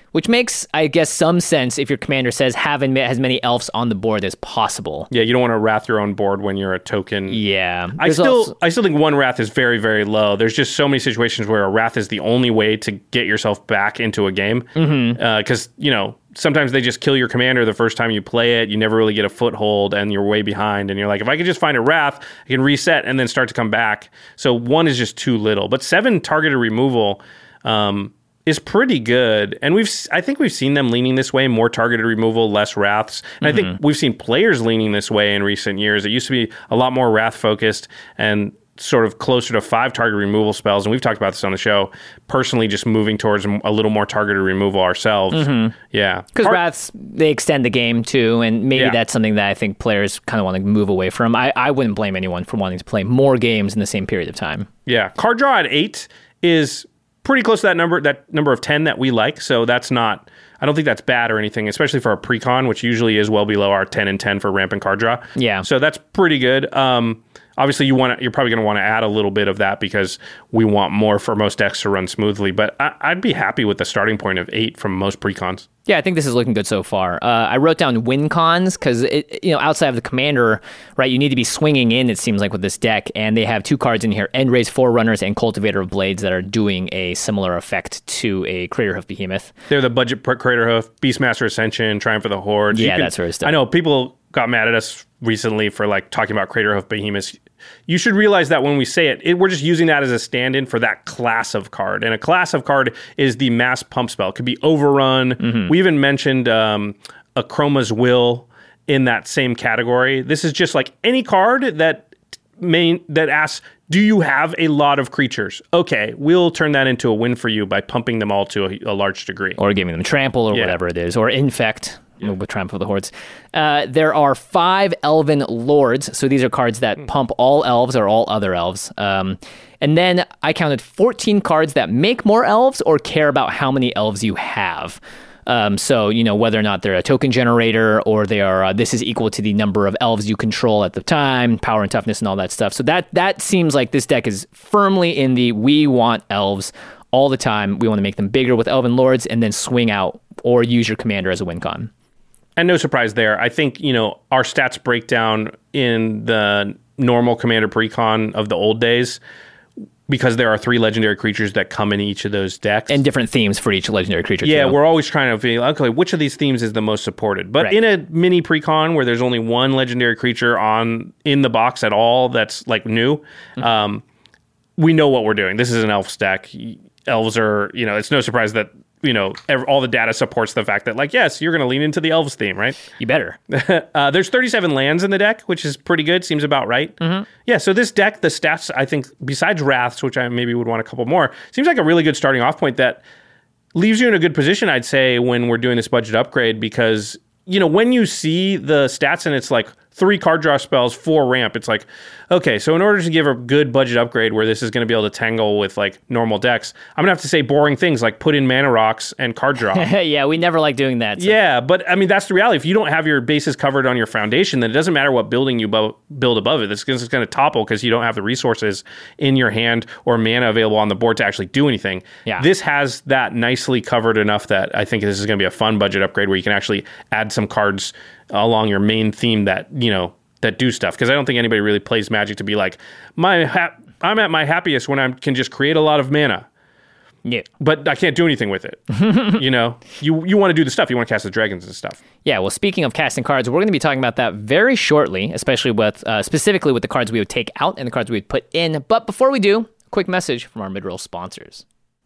Which makes, I guess, some sense if your commander says have as many elves on the board as possible. Yeah, you don't want to wrath your own board when you're a token. Yeah. I still also... I still think one wrath is very, very low. There's just so many situations where a wrath is the only way to get yourself back into a game. Because, mm-hmm. uh, you know, sometimes they just kill your commander the first time you play it. You never really get a foothold and you're way behind. And you're like, if I could just find a wrath, I can reset and then start to come back. So one is just too little. But seven targeted removal... Um, is pretty good, and we've I think we've seen them leaning this way, more targeted removal, less wraths, and mm-hmm. I think we've seen players leaning this way in recent years. It used to be a lot more wrath focused and sort of closer to five target removal spells, and we've talked about this on the show. Personally, just moving towards a little more targeted removal ourselves. Mm-hmm. Yeah, because Part- wraths they extend the game too, and maybe yeah. that's something that I think players kind of want to move away from. I, I wouldn't blame anyone for wanting to play more games in the same period of time. Yeah, card draw at eight is pretty close to that number, that number of ten that we like. So that's not, I don't think that's bad or anything, especially for our pre-con, which usually is well below our ten and ten for ramp and card draw. Yeah. So that's pretty good. Um, obviously, you want to, you're probably going to want to add a little bit of that because we want more for most decks to run smoothly. But I, I'd be happy with the starting point of eight from most pre-cons. Yeah, I think this is looking good so far. Uh, I wrote down win cons because, you know, outside of the commander, right, you need to be swinging in, it seems like, with this deck. And they have two cards in here, Endrace Forerunners and Cultivator of Blades, that are doing a similar effect to a Craterhoof Behemoth. They're the budget Craterhoof, Beastmaster Ascension, Triumph of the Horde. Yeah, can, that sort of stuff. I know people got mad at us recently for like talking about Craterhoof Behemoths. You should realize that when we say it, it, we're just using that as a stand-in for that class of card. And a class of card is the mass pump spell. It could be Overrun. Mm-hmm. We even mentioned um, Akroma's Will in that same category. This is just like any card that main that asks, do you have a lot of creatures? Okay, we'll turn that into a win for you by pumping them all to a, a large degree. Or giving them Trample or yeah. whatever it is. Or Infect. Yeah. With Triumph of the Hordes. Uh, there are five Elven Lords. So these are cards that mm. pump all elves or all other elves. Um, and then I counted fourteen cards that make more elves or care about how many elves you have. Um, so, you know, whether or not they're a token generator or they are, uh, this is equal to the number of elves you control at the time, power and toughness and all that stuff. So that that seems like this deck is firmly in the we want elves all the time. We want to make them bigger with Elven Lords and then swing out or use your commander as a win con. And no surprise there. I think, you know, our stats breakdown in the normal commander precon of the old days, because there are three legendary creatures that come in each of those decks. And different themes for each legendary creature. Yeah, too. We're always trying to feel, okay, which of these themes is the most supported? But right. in a mini precon where there's only one legendary creature on in the box at all that's like new, mm-hmm. um, we know what we're doing. This is an elf deck. Elves are, you know, it's no surprise that, you know, all the data supports the fact that, like, yes, you're going to lean into the elves theme, right? You better. uh, there's thirty-seven lands in the deck, which is pretty good. Seems about right. Mm-hmm. Yeah, so this deck, the stats, I think, besides Wraths, which I maybe would want a couple more, seems like a really good starting off point that leaves you in a good position, I'd say, when we're doing this budget upgrade, because, you know, when you see the stats and it's like three card draw spells, four ramp, it's like, okay, so in order to give a good budget upgrade where this is going to be able to tangle with like normal decks, I'm going to have to say boring things like put in mana rocks and card draw. Yeah, we never like doing that. So. Yeah, but I mean, that's the reality. If you don't have your bases covered on your foundation, then it doesn't matter what building you bu- build above it. It's going to topple because you don't have the resources in your hand or mana available on the board to actually do anything. Yeah. This has that nicely covered enough that I think this is going to be a fun budget upgrade where you can actually add some cards along your main theme that, you know, that do stuff. Because I don't think anybody really plays Magic to be like, my ha- I'm at my happiest when I can just create a lot of mana. Yeah. But I can't do anything with it. You know, you you want to do the stuff. You want to cast the dragons and stuff. Yeah, well, speaking of casting cards, we're going to be talking about that very shortly, especially with, uh, specifically with the cards we would take out and the cards we would put in. But before we do, a quick message from our mid-roll sponsors.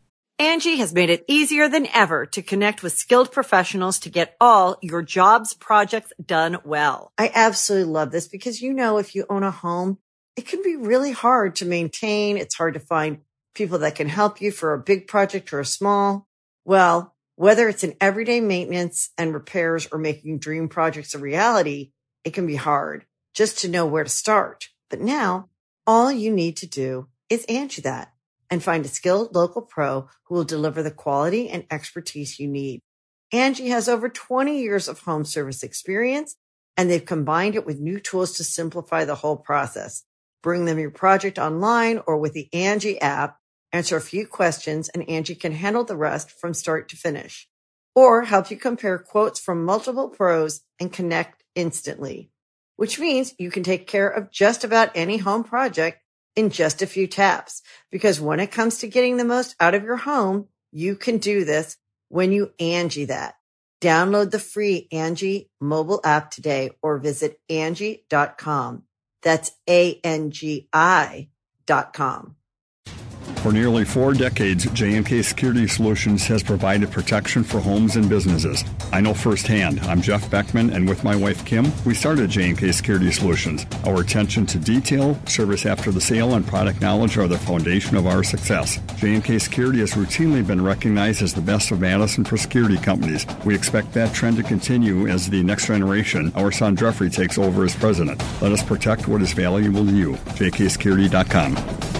Angie has made it easier than ever to connect with skilled professionals to get all your jobs projects done well. I absolutely love this because, you know, if you own a home, it can be really hard to maintain. It's hard to find people that can help you for a big project or a small. Well, whether it's in everyday maintenance and repairs or making dream projects a reality, it can be hard just to know where to start. But now all you need to do is Angie that and find a skilled local pro who will deliver the quality and expertise you need. Angie has over twenty years of home service experience, and they've combined it with new tools to simplify the whole process. Bring them your project online or with the Angie app, answer a few questions, and Angie can handle the rest from start to finish. or help you compare quotes from multiple pros and connect instantly. Which means you can take care of just about any home project in just a few taps. Because when it comes to getting the most out of your home, you can do this when you Angie that. Download the free Angie mobile app today or visit Angie dot com. That's A N G I dot com. For nearly four decades, J and K Security Solutions has provided protection for homes and businesses. I know firsthand. I'm Jeff Beckman, and with my wife, Kim, we started J and K Security Solutions. Our attention to detail, service after the sale, and product knowledge are the foundation of our success. J and K Security has routinely been recognized as the best of Madison for security companies. We expect that trend to continue as the next generation, our son Jeffrey, takes over as president. Let us protect what is valuable to you. J K security dot com.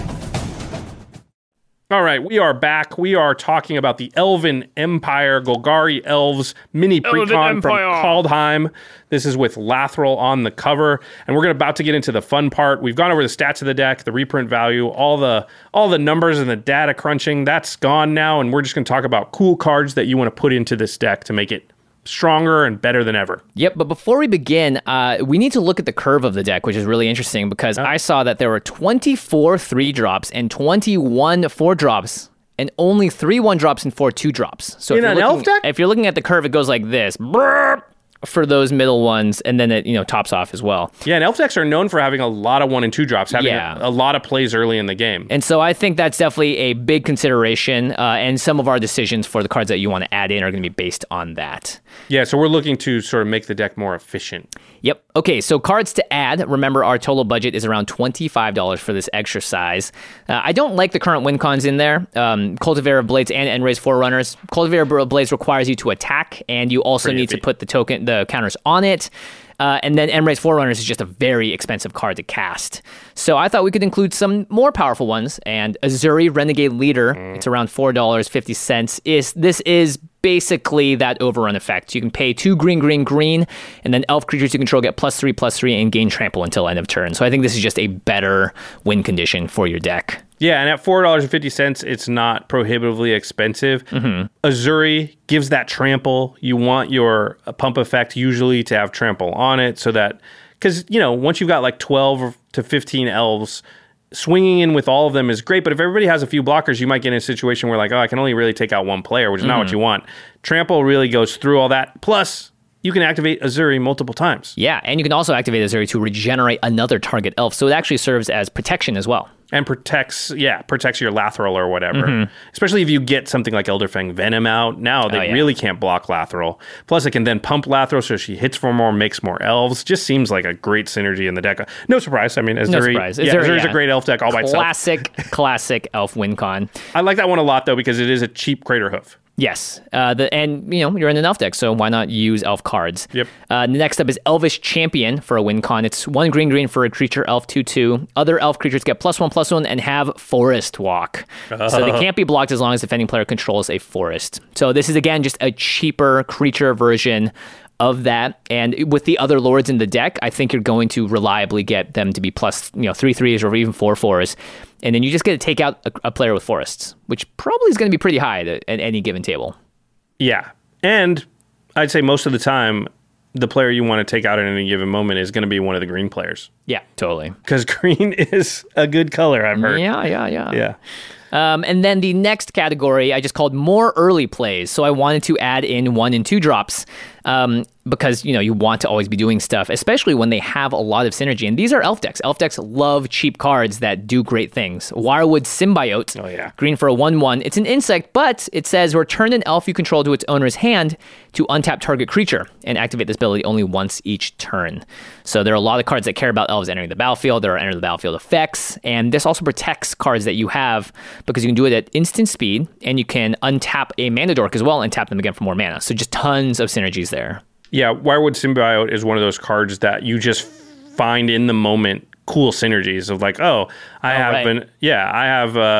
All right, we are back. We are talking about the Elven Empire Golgari Elves mini precon from Kaldheim. This is with Lathril on the cover, and we're about to get into the fun part. We've gone over the stats of the deck, the reprint value, all the all the numbers and the data crunching. That's gone now, and we're just going to talk about cool cards that you want to put into this deck to make it stronger and better than ever. Yep, but before we begin, uh, we need to look at the curve of the deck, which is really interesting because oh. I saw that there were twenty-four three drops and twenty-one four drops and only three one drops and four two drops. So in if an looking, elf deck? If you're looking at the curve, it goes like this. Brrr, for those middle ones, and then it, you know, tops off as well. Yeah, and elf decks are known for having a lot of one and two drops, having yeah. a, a lot of plays early in the game. And so I think that's definitely a big consideration, uh, and some of our decisions for the cards that you want to add in are going to be based on that. Yeah, so we're looking to sort of make the deck more efficient. Yep. Okay, so cards to add. Remember, our total budget is around twenty-five dollars for this exercise. Uh, I don't like the current win cons in there. Um, Cultivator of Blades and End-Raze Forerunners. Cultivator of Blades requires you to attack, and you also Pretty need iffy. to put the token, the counters on it. Uh, and then End-Raze Forerunners is just a very expensive card to cast. So I thought we could include some more powerful ones. And Azuri Renegade Leader, mm. it's around four dollars and fifty cents. Is This is basically that overrun effect. You can pay two green, green, green, and then elf creatures you control get plus three, plus three, and gain trample until end of turn. So I think this is just a better win condition for your deck. Yeah, and at four dollars and fifty cents, it's not prohibitively expensive. Mm-hmm. Azuri gives that trample. You want your pump effect usually to have trample on it so that, because, you know, once you've got like twelve to fifteen elves, swinging in with all of them is great, but if everybody has a few blockers, you might get in a situation where like, oh, I can only really take out one player, which is mm-hmm. not what you want. Trample really goes through all that. Plus, you can activate Azuri multiple times. Yeah, and you can also activate Azuri to regenerate another target elf, so it actually serves as protection as well. And protects, yeah, protects your Lathril or whatever. Mm-hmm. Especially if you get something like Elderfang Venom out. Now they oh, yeah. really can't block Lathril. Plus, it can then pump Lathril so she hits for more, makes more elves. Just seems like a great synergy in the deck. No surprise. I mean, Azuri, no surprise. Yeah, Azuri, Azuri's yeah. a great elf deck all by itself. Classic, classic elf win con. I like that one a lot, though, because it is a cheap Crater Hoof. Yes, uh, the, and you know you're in an elf deck, so why not use elf cards? Yep. Uh, next up is Elvish Champion for a win con. It's one green green for a creature elf two two. Other elf creatures get plus one plus one and have Forest Walk, uh. so they can't be blocked as long as the defending player controls a forest. So this is again just a cheaper creature version of that, and with the other lords in the deck, I think you're going to reliably get them to be plus, you know, three threes or even four fours, and then you just get to take out a, a player with forests, which probably is going to be pretty high at, at any given table. Yeah, and I'd say most of the time, the player you want to take out at any given moment is going to be one of the green players. Yeah, totally. Because green is a good color, I've heard. Yeah, yeah, yeah. Yeah. Um, and then the next category I just called more early plays. So I wanted to add in one and two drops um, because, you know, you want to always be doing stuff, especially when they have a lot of synergy. And these are elf decks. Elf decks love cheap cards that do great things. Wirewood Symbiote, oh, yeah. green for a one one. It's an insect, but it says return an elf you control to its owner's hand to untap target creature and activate this ability only once each turn. So there are a lot of cards that care about elves entering the battlefield. There are enter the battlefield effects, and this also protects cards that you have because you can do it at instant speed, and you can untap a mana dork as well and tap them again for more mana. So just tons of synergies there. Yeah, Wirewood Symbiote is one of those cards that you just find in the moment cool synergies of like, oh, I oh, have right. an yeah, I have uh,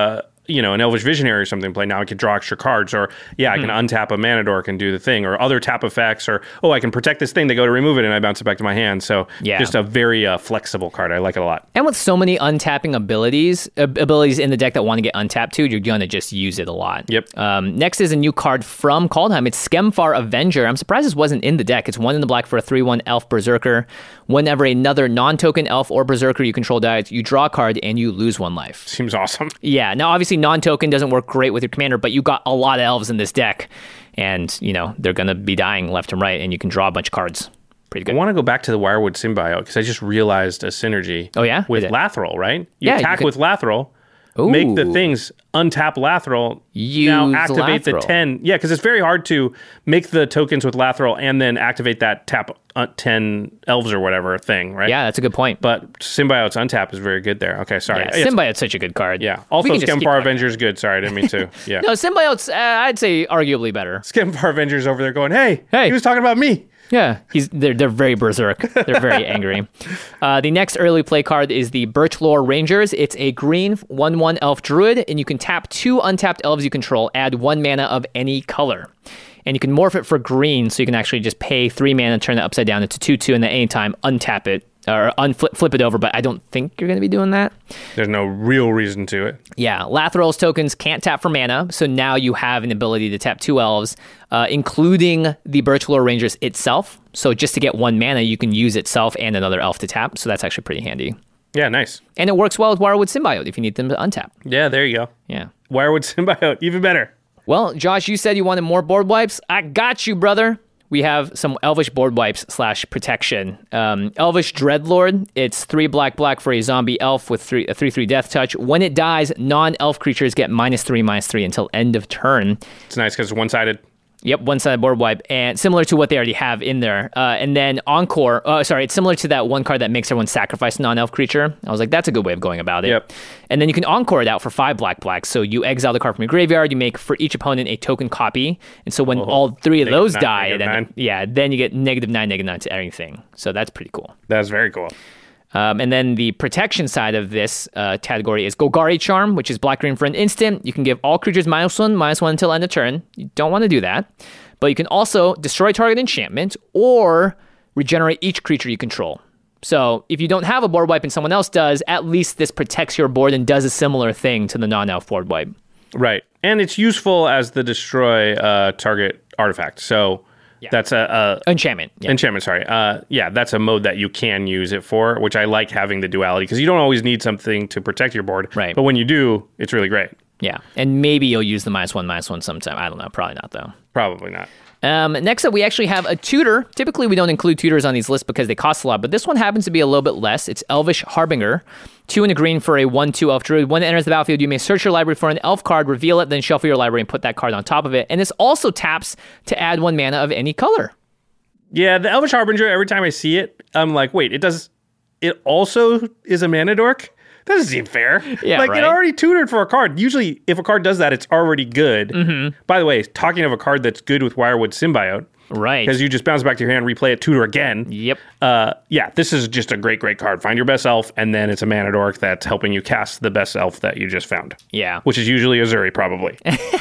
you know, an Elvish Visionary or something play, now I can draw extra cards, or yeah, I can mm. untap a Mana Dork and do the thing, or other tap effects, or oh, I can protect this thing, they go to remove it, and I bounce it back to my hand. So yeah. just a very uh, flexible card. I like it a lot. And with so many untapping abilities, uh, abilities in the deck that want to get untapped too, you're going to just use it a lot. Yep. Um, next is a new card from Kaldheim. It's Skemfar Avenger. I'm surprised this wasn't in the deck. It's one in the black for a three one Elf Berserker. Whenever another non-token Elf or Berserker you control dies, you draw a card and you lose one life. Seems awesome. Yeah. Now, obviously, non-token doesn't work great with your commander, but you got a lot of elves in this deck, and you know they're going to be dying left and right, and you can draw a bunch of cards. Pretty good. I want to go back to the Wirewood Symbiote because I just realized a synergy. Oh yeah, with Lathril, right? You yeah, attack you with Lathril, Ooh. make the things untap Lathril. Use now activate Lathril. the ten. Yeah, because it's very hard to make the tokens with Lathril and then activate that tap uh, ten elves or whatever thing, right? Yeah, that's a good point. But Symbiote's untap is very good there. Okay, sorry. Yeah, Symbiote's such a good card. Yeah. Also, Skemfar Avenger is good. Sorry, I didn't mean to. Yeah. No, Symbiote's, uh, I'd say, arguably better. Skemfar Avenger's over there going, hey, hey, he was talking about me. Yeah, he's they're they're very berserk. They're very angry. Uh, the next early play card is the Birchlore Rangers. It's a green one one elf druid, and you can tap two untapped elves you control, add one mana of any color. And you can morph it for green, so you can actually just pay three mana, turn it upside down into two two, and at any time untap it, or unflip flip it over, but I don't think you're going to be doing that. There's no real reason to it. Yeah, Lathril's tokens can't tap for mana, so now you have an ability to tap two elves, uh, including the Birchlore Rangers itself. So just to get one mana, you can use itself and another elf to tap, so that's actually pretty handy. Yeah, nice. And it works well with Wirewood Symbiote if you need them to untap. Yeah, there you go. Yeah. Wirewood Symbiote, even better. Well, Josh, you said you wanted more board wipes. I got you, brother. We have some Elvish board wipes slash protection. Um, Elvish Dreadlord. It's three black black for a zombie elf with three a three three death touch. When it dies, non-elf creatures get minus three minus three until end of turn. It's nice because it's one sided. Yep, one-sided board wipe, and similar to what they already have in there. Uh, and then Encore, uh, sorry, it's similar to that one card that makes everyone sacrifice a non-elf creature. I was like, that's a good way of going about it. Yep. And then you can Encore it out for five black black. So you exile the card from your graveyard, you make for each opponent a token copy. And so when oh, all three of those nine, die, then yeah, then you get negative nine, negative nine to everything. So that's pretty cool. That's very cool. Um, and then the protection side of this uh, category is Golgari Charm, which is black-green for an instant. You can give all creatures minus one, minus one until end of turn. You don't want to do that. But you can also destroy target enchantment or regenerate each creature you control. So if you don't have a board wipe and someone else does, at least this protects your board and does a similar thing to the non-elf board wipe. Right. And it's useful as the destroy uh, target artifact. So... Yeah. That's a, a enchantment. Yeah. Enchantment, sorry. Uh, yeah, that's a mode that you can use it for, which I like having the duality because you don't always need something to protect your board. Right. But when you do, it's really great. Yeah, and maybe you'll use the minus one, minus one sometime. I don't know. Probably not, though. Probably not. Um, next up, we actually have a tutor. Typically, we don't include tutors on these lists because they cost a lot, but this one happens to be a little bit less. It's Elvish Harbinger. Two and a green for a one two elf druid. When it enters the battlefield, you may search your library for an elf card, reveal it, then shuffle your library and put that card on top of it. And this also taps to add one mana of any color. Yeah, the Elvish Harbinger, every time I see it, I'm like, wait, it does, it also is a mana dork? That doesn't seem fair. Yeah, like, right? It already tutored for a card. Usually, if a card does that, it's already good. Mm-hmm. By the way, talking of a card that's good with Wirewood Symbiote. Right. Because you just bounce back to your hand, replay it, tutor again. Yep. Uh, yeah, this is just a great, great card. Find your best elf, and then it's a mana dork that's helping you cast the best elf that you just found. Yeah. Which is usually Azuri, probably.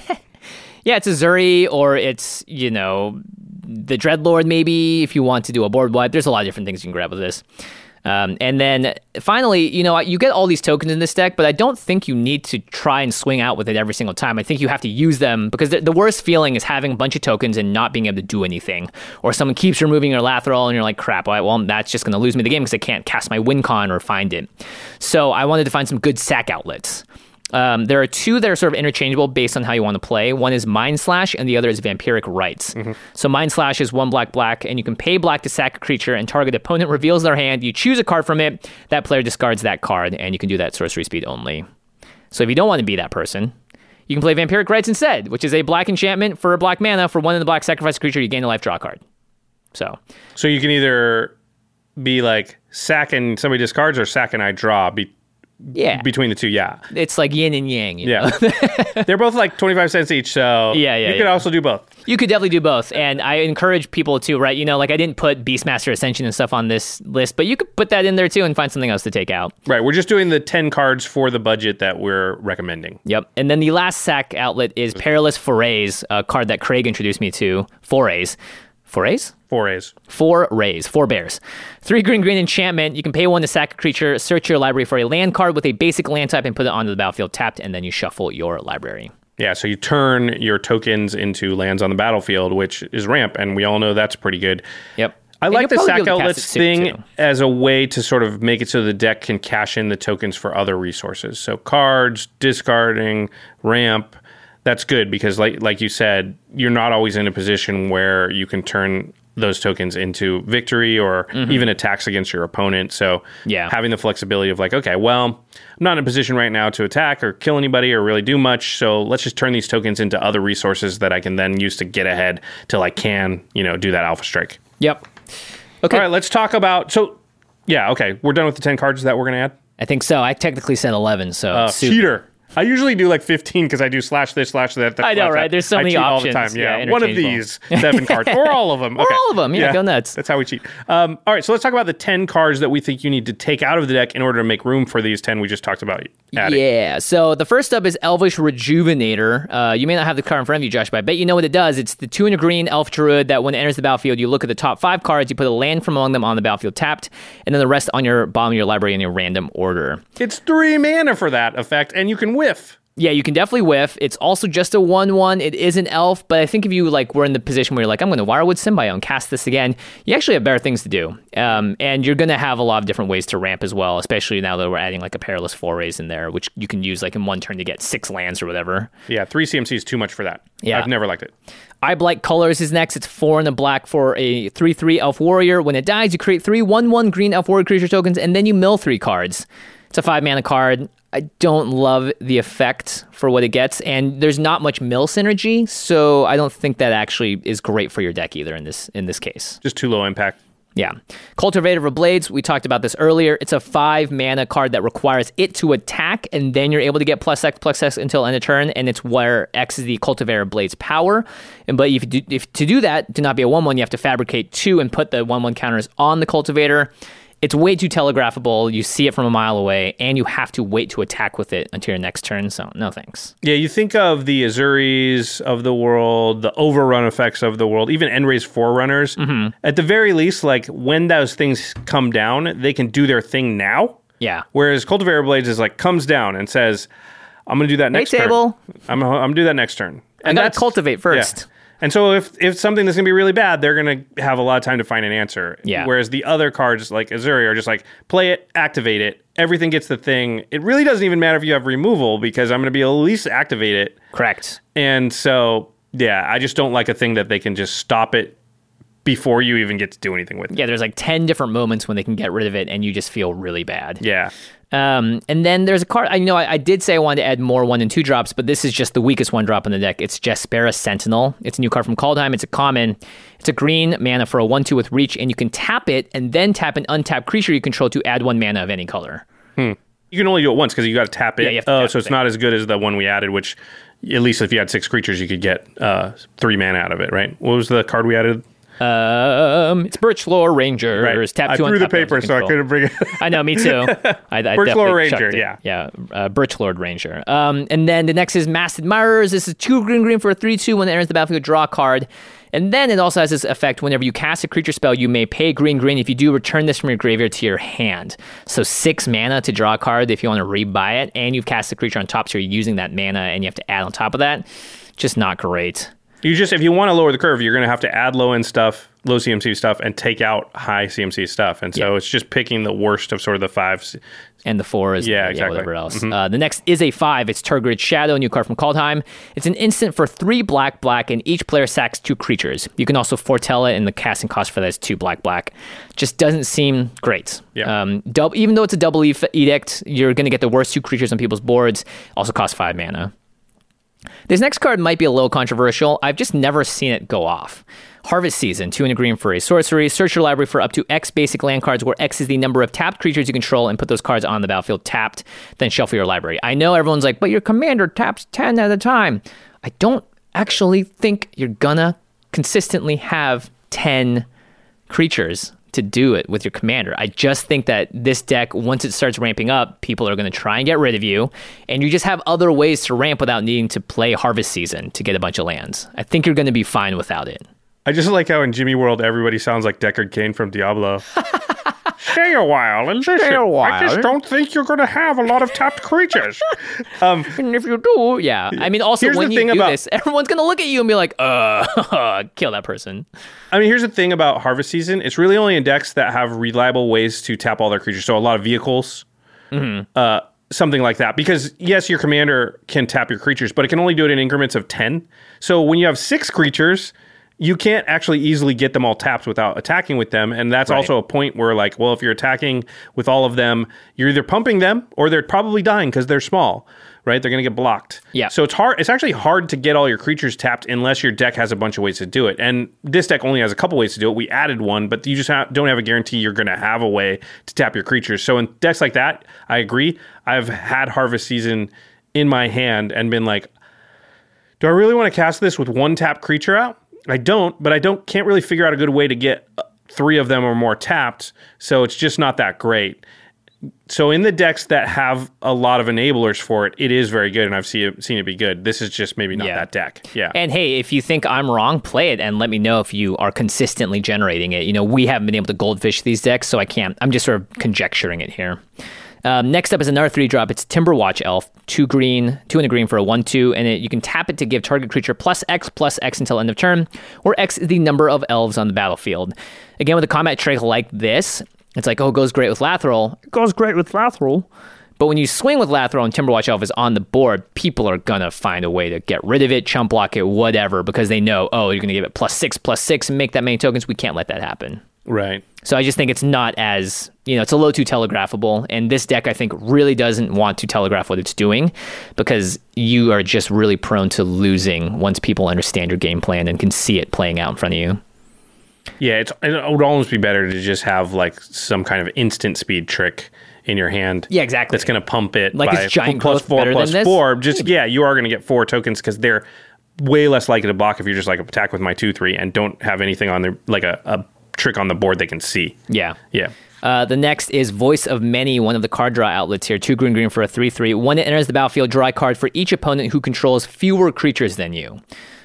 Yeah, it's Azuri, or it's, you know, the Dreadlord, maybe, if you want to do a board wipe. There's a lot of different things you can grab with this. Um, and then finally, you know, you get all these tokens in this deck, but I don't think you need to try and swing out with it every single time. I think you have to use them because the, the worst feeling is having a bunch of tokens and not being able to do anything. Or someone keeps removing your Lathril and you're like, crap, well, that's just going to lose me the game because I can't cast my win con or find it. So I wanted to find some good sack outlets. Um, there are two that are sort of interchangeable based on how you want to play. One is Mind Slash, and the other is Vampiric Rites. Mm-hmm. So Mind Slash is one black black, and you can pay black to sack a creature, and target opponent reveals their hand. You choose a card from it. That player discards that card, and you can do that sorcery speed only. So if you don't want to be that person, you can play Vampiric Rites instead, which is a black enchantment for a black mana. For one in the black, sacrifice a creature, you gain a life, draw card. So, so you can either be like sack and somebody discards, or sack and I draw. Be Yeah. between the two, yeah. It's like yin and yang. You Yeah. know? They're both like twenty-five cents each, so Yeah, yeah, you could yeah. also do both. You could definitely do both. And I encourage people to, right? You know, like I didn't put Beastmaster Ascension and stuff on this list, but you could put that in there too and find something else to take out. Right, we're just doing the ten cards for the budget that we're recommending. Yep. And then the last sack outlet is Perilous Forays, a card that Craig introduced me to. Forays. Forays? Four A's. Four rays, four bears. Three green green enchantment. You can pay one to sack a creature, search your library for a land card with a basic land type and put it onto the battlefield tapped, and then you shuffle your library. Yeah, so you turn your tokens into lands on the battlefield, which is ramp, and we all know that's pretty good. Yep. I And like you'll the probably be sack able to cast outlets it soon, thing too. as a way to sort of make it so the deck can cash in the tokens for other resources. So cards, discarding, ramp, that's good because like like you said, you're not always in a position where you can turn those tokens into victory or mm-hmm. even attacks against your opponent. So yeah. having the flexibility of like, okay, well, I'm not in a position right now to attack or kill anybody or really do much. So let's just turn these tokens into other resources that I can then use to get ahead till I can, you know, do that alpha strike. Yep. Okay. All right, let's talk about, so yeah, okay. We're done with the ten cards that we're going to add. I think so. I technically said eleven, so Uh, soup. cheater. I usually do like fifteen because I do slash this, slash that. that I know, slash right? that. There's so I many cheat all the options. time. Yeah, Yeah, one of interchangeable. these seven cards, or all of them. Or all of them. Yeah, go nuts. That's how we cheat. Um, all right, so let's talk about the ten cards that we think you need to take out of the deck in order to make room for these ten we just talked about adding. Yeah, so the first up is Elvish Rejuvenator. Uh, you may not have the card in front of you, Josh, but I bet you know what it does. It's the two and a green elf druid that when it enters the battlefield, you look at the top five cards, you put a land from among them on the battlefield tapped, and then the rest on your bottom of your library in your random order. It's three mana for that effect, and you can whiff. Yeah, you can definitely whiff. It's also just a one one. It is an elf, but I think if you like were in the position where you're like, I'm going to Wirewood Symbiote and cast this again, you actually have better things to do. Um, and you're going to have a lot of different ways to ramp as well, especially now that we're adding like a Perilous Forays in there, which you can use like in one turn to get six lands or whatever. Yeah, three C M C is too much for that. Yeah. I've never liked it. Eye Blight Colors is next. It's four in the black for a three three Elf Warrior. When it dies, you create three one one green Elf Warrior creature tokens, and then you mill three cards. It's a five mana card. I don't love the effect for what it gets, and there's not much mill synergy, so I don't think that actually is great for your deck either in this in this case. Just too low impact. Yeah. Cultivator of Blades, we talked about this earlier. It's a five mana card that requires it to attack, and then you're able to get plus X, plus X until end of turn, and it's where X is the Cultivator of Blades power. And But if, you do, if to do that, to not be a one one, you have to fabricate two and put the one one counters on the Cultivator. It's way too telegraphable. You see it from a mile away, and you have to wait to attack with it until your next turn. So, no thanks. Yeah, you think of the Azuris of the world, the overrun effects of the world, even Enray's Forerunners. Mm-hmm. At the very least, like when those things come down, they can do their thing now. Yeah. Whereas Cultivator Blades is like comes down and says, "I'm going to do that next hey, turn. table. I'm I'm going to do that next turn." And I got to cultivate first. Yeah. And so if if something that's going to be really bad, they're going to have a lot of time to find an answer. Yeah. Whereas the other cards like Azuri are just like, play it, activate it, everything gets the thing. It really doesn't even matter if you have removal because I'm going to be able to at least activate it. Correct. And so, yeah, I just don't like a thing that they can just stop it before you even get to do anything with it. Yeah, there's like ten different moments when they can get rid of it, and you just feel really bad. Yeah. Um, and then there's a card, I know I, I did say I wanted to add more one and two drops, but this is just the weakest one drop in the deck. It's Jaspera Sentinel. It's a new card from Kaldheim. It's a common. It's a green mana for a one two with reach, and you can tap it and then tap an untapped creature you control to add one mana of any color. Hmm. You can only do it once because you got to tap it. Yeah, you have to oh, tap so it's it. not as good as the one we added, which at least if you had six creatures, you could get uh, three mana out of it, right? What was the card we added? Um, it's Birchlore Ranger. Right. Tap I two threw the untap paper, ones you so I control. couldn't bring it. I know, me too. I, I Birchlore definitely Ranger, chucked it. yeah. Yeah, uh, Birchlord Ranger. Um, and then the next is Masked Admirers. This is two green green for a three two. When it enters the battlefield, draw a card. And then it also has this effect. Whenever you cast a creature spell, you may pay green green. If you do, return this from your graveyard to your hand. So six mana to draw a card if you want to rebuy it. And you've cast a creature on top, so you're using that mana, and you have to add on top of that. Just not great. You just, if you want to lower the curve, you're going to have to add low end stuff, low C M C stuff, and take out high C M C stuff. And so Yeah. it's just picking the worst of sort of the five. And the four is Yeah, yeah, exactly. whatever else. Mm-hmm. Uh, the next is a five. It's Tergrid Shadow, new card from Kaldheim. It's an instant for three black black, and each player sacks two creatures. You can also foretell it, and the casting cost for that is two black black. Just doesn't seem great. Yeah. Um, dub- even though it's a double e- edict, you're going to get the worst two creatures on people's boards. Also costs five mana. This next card might be a little controversial. I've just never seen it go off. Harvest Season, two and a green for a sorcery. Search your library for up to X basic land cards, where X is the number of tapped creatures you control, and put those cards on the battlefield tapped, then shuffle your library. I know everyone's like, but your commander taps ten at a time. I don't actually think you're gonna consistently have ten creatures to do it with your commander. I just think that this deck, once it starts ramping up, people are going to try and get rid of you, and you just have other ways to ramp without needing to play Harvest Season to get a bunch of lands. I think you're going to be fine without it. I just like how in Jimmy World, everybody sounds like Deckard Cain from Diablo. Stay a while and listen. Stay a while. I just don't think you're going to have a lot of tapped creatures. Um, and if you do, yeah. I mean, also, Here's when the you thing do about- this, everyone's going to look at you and be like, uh, kill that person. I mean, here's the thing about Harvest Season. It's really only in decks that have reliable ways to tap all their creatures. So a lot of vehicles, mm-hmm. uh, something like that. Because, yes, your commander can tap your creatures, but it can only do it in increments of ten. So when you have six creatures, you can't actually easily get them all tapped without attacking with them. And that's Right. also a point where, like, well, if you're attacking with all of them, you're either pumping them or they're probably dying because they're small, right? They're going to get blocked. Yeah. So it's hard. It's actually hard to get all your creatures tapped unless your deck has a bunch of ways to do it. And this deck only has a couple ways to do it. We added one, but you just ha- don't have a guarantee you're going to have a way to tap your creatures. So in decks like that, I agree. I've had Harvest Season in my hand and been like, do I really want to cast this with one tap creature out? I don't, but I don't can't really figure out a good way to get three of them or more tapped, so it's just not that great. So in the decks that have a lot of enablers for it, it is very good, and I've seen it, seen it be good. This is just maybe not Yeah. that deck. Yeah. And hey, if you think I'm wrong, play it and let me know if you are consistently generating it. You know, we haven't been able to goldfish these decks, so I can't. I'm just sort of conjecturing it here. Um, next up is another three drop. It's Timberwatch Elf, two green, two and a green for a one two, and it, you can tap it to give target creature plus X plus X until end of turn, or X is the number of elves on the battlefield. Again, with a combat trick like this, it's like, oh, it goes great with Lathril. It goes great with Lathril. But when you swing with Lathril and Timberwatch Elf is on the board, people are going to find a way to get rid of it, chump block it, whatever, because they know, oh, you're going to give it plus six, plus six, and make that many tokens. We can't let that happen. Right. So I just think it's not as, you know, it's a little too telegraphable. And this deck, I think, really doesn't want to telegraph what it's doing, because you are just really prone to losing once people understand your game plan and can see it playing out in front of you. Yeah, it's, it would almost be better to just have like some kind of instant speed trick in your hand. Yeah, exactly. That's going to pump it Like, by is Giant plus Growth four better plus than this? four. Just yeah, you are going to get four tokens because they're way less likely to block if you're just like attack with my two three and don't have anything on their like a, a trick on the board they can see. Yeah. Yeah. Uh, the next is Voice of Many, one of the card draw outlets here. Two green green for a three three. When it enters the battlefield, draw a card for each opponent who controls fewer creatures than you.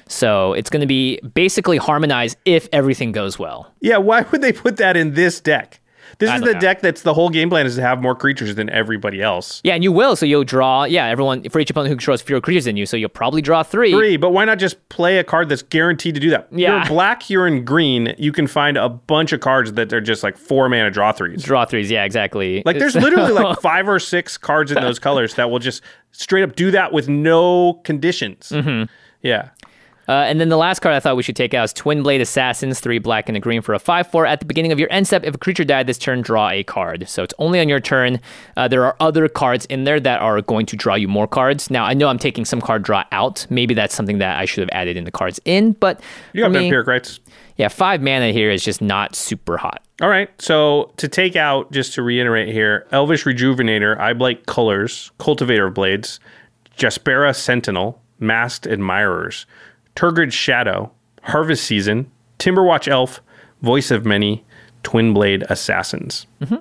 So it's going to be basically harmonized if everything goes well. Yeah, why would they put that in this deck? This I is don't the know. deck that's the whole game plan is to have more creatures than everybody else. Yeah, and you will. So you'll draw, yeah, everyone, for each opponent who controls fewer creatures than you. So you'll probably draw three. Three, but why not just play a card that's guaranteed to do that? Yeah. You're black, you're in green. You can find a bunch of cards that are just like four mana draw threes. Draw threes, yeah, exactly. Like there's So- literally like five or six cards in those colors that will just straight up do that with no conditions. Mm-hmm. Yeah. Uh, and then the last card I thought we should take out is Twin Blade Assassins, three black and a green for a five four. At the beginning of your end step, if a creature died this turn, draw a card. So it's only on your turn. Uh, there are other cards in there that are going to draw you more cards. Now, I know I'm taking some card draw out. Maybe that's something that I should have added in the cards in, but You for got me, vampiric rights. yeah, five mana here is just not super hot. All right. So to take out, just to reiterate here, Elvish Rejuvenator, Eyeblight Colors, Cultivator of Blades, Jaspera Sentinel, Masked Admirers, Turgid Shadow, Harvest Season, Timberwatch Elf, Voice of Many, Twin Blade Assassins. Mm-hmm.